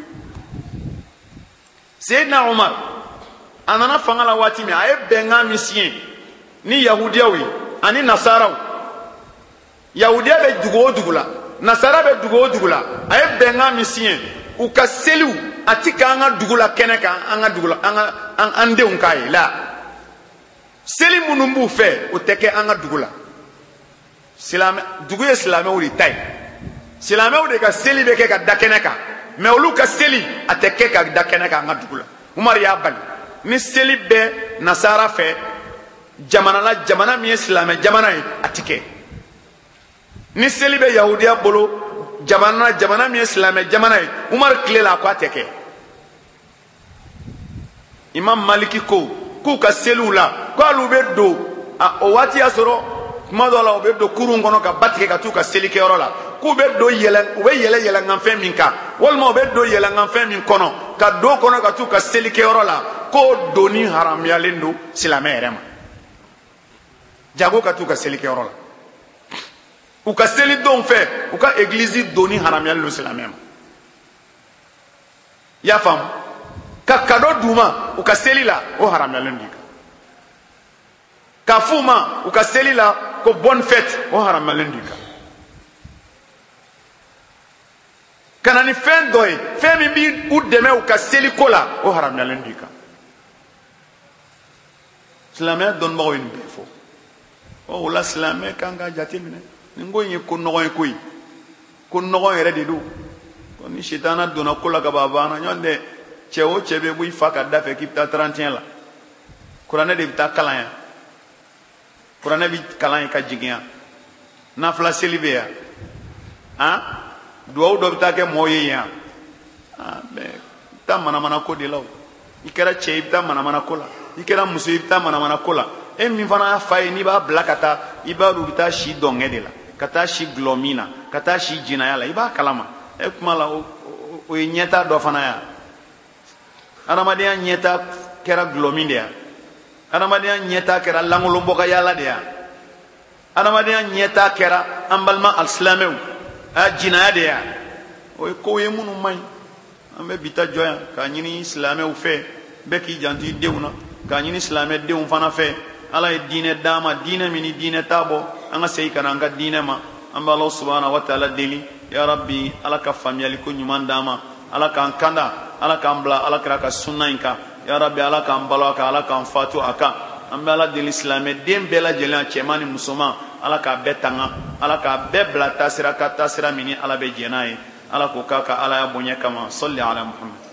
Seydina Umar a nana fanga la waati min a ye bɛnkan min siɲɛ ni yahudiyaw ye ani nasaraw yahudiya bɛ dugu o dugu la nasara bɛ dugu o dugu la a ye bɛnkan min siɲɛ u ka seliw a ti k'an ka dugu la kɛnɛ kan an ka dugu la an ka an denw k'a ye la seli minnu b'u fɛ o tɛ kɛ an ka dugu la silamɛ dugu ye silamɛw de ta ye silamɛw de ka seli bɛ kɛ ka da kɛnɛ kan mɛ olu ka seli a tɛ kɛ ka da kɛnɛ kan an ka dugu la Umar y'a bali ni seli bɛ nasara fɛ jamana la jamana min ye silamɛ jamana ye a tɛ kɛ ni seli bɛ yahudiya bolo jamana la jamana min ye silamɛ jamana ye Umar tilela a ko a tɛ kɛ Imam Maliki ko k'u ka seliw la k'olu bɛ don o waati y'a sɔrɔ tuma dɔ la u bɛ don kurun kɔnɔ ka ba tigɛ ka t'u ka selikɛyɔrɔ la k'u bɛ don yɛlɛ u bɛ yɛlɛ yɛlɛnkanfɛn min kan walima u bɛ don yɛlɛnkanfɛn min kɔnɔ ka don kɔnɔ ka t'u ka selikɛyɔrɔ la k'o donni haramuyalen don silamɛ yɛrɛ ma jago ka t'u ka selikɛyɔrɔ la u ka selidenw fɛ u ka egilizi donni haramuyalen don silamɛ ma i y'a faamu ka kado duma u ka seli la o haramuyalen di ka fuma u ka seli la ko bonne fête o haramuyalen di kana ni fɛn dɔ ye fɛn min bi u dɛmɛ u ka seli ko la o haramuyalen di silamɛya dɔnnibagaw ye nin bɛɛ fɔ o la silamɛ kan ka jate minɛ nin ko in ye ko nɔgɔ ye koyi ko nɔgɔ yɛrɛ de don ni sitana donna ko la ka ban a banna ɲɔgɔn tɛ cɛ o cɛ bɛ bɔ i fa ka da fɛ k'i bɛ taa trente et un la kuranɛ de bɛ taa kalan yan kuranɛ bɛ kalan ye ka jigin yan nafila seli bɛ yan han duwawu dɔ bɛ taa kɛ mɔgɔw ye yan ah mɛ i bɛ taa manamana ko de la o i kɛra cɛ i bɛ taa manamana ko la i kɛra muso i bɛ taa manamana ko la e min fana y'a fa ye n'i b'a bila ka taa i b'a dɔn u bɛ taa si dɔngɛ de la ka taa si gulɔ min na ka taa si jinaya la i b'a kalama e kuma la o ye ɲɛta dɔ fana ya adamadenya ɲɛta kɛra gulɔ min de ya adamadenya ɲɛta kɛra lankolon bɔ ka yaala de ya adamadenya ɲɛta kɛra an balima alisilamɛw a jinaya de ya o ye kow ye minnu man ɲi an bɛ bi ta jɔ yan k'a ɲini silamɛw fɛ bɛɛ k'i janto i denw na k'a ɲini silamɛdenw fana fɛ ala ye diinɛ d'an ma diinɛ min ni diinɛ t'a bɔ an ka segin ka na an ka diinɛ ma an bɛ Alahu subhanahu wa ta'ala deli ya rabbi ala ka faamuyali ko ɲuman d'an ma ala k'an kanda ala k'an bila ala kira ka sunna in kan ya rabbi ala k'an balo a kan ala k'an fatu a kan an bɛ ala deli silamɛden bɛɛ lajɛlen cɛman ni musoman ala k'a bɛɛ tanga ala k'a bɛɛ bila taasira ka taasira min ni ala bɛ jɛn n'a ye ala k'o k'a ka alaya bonya kama salli ala Muhammad.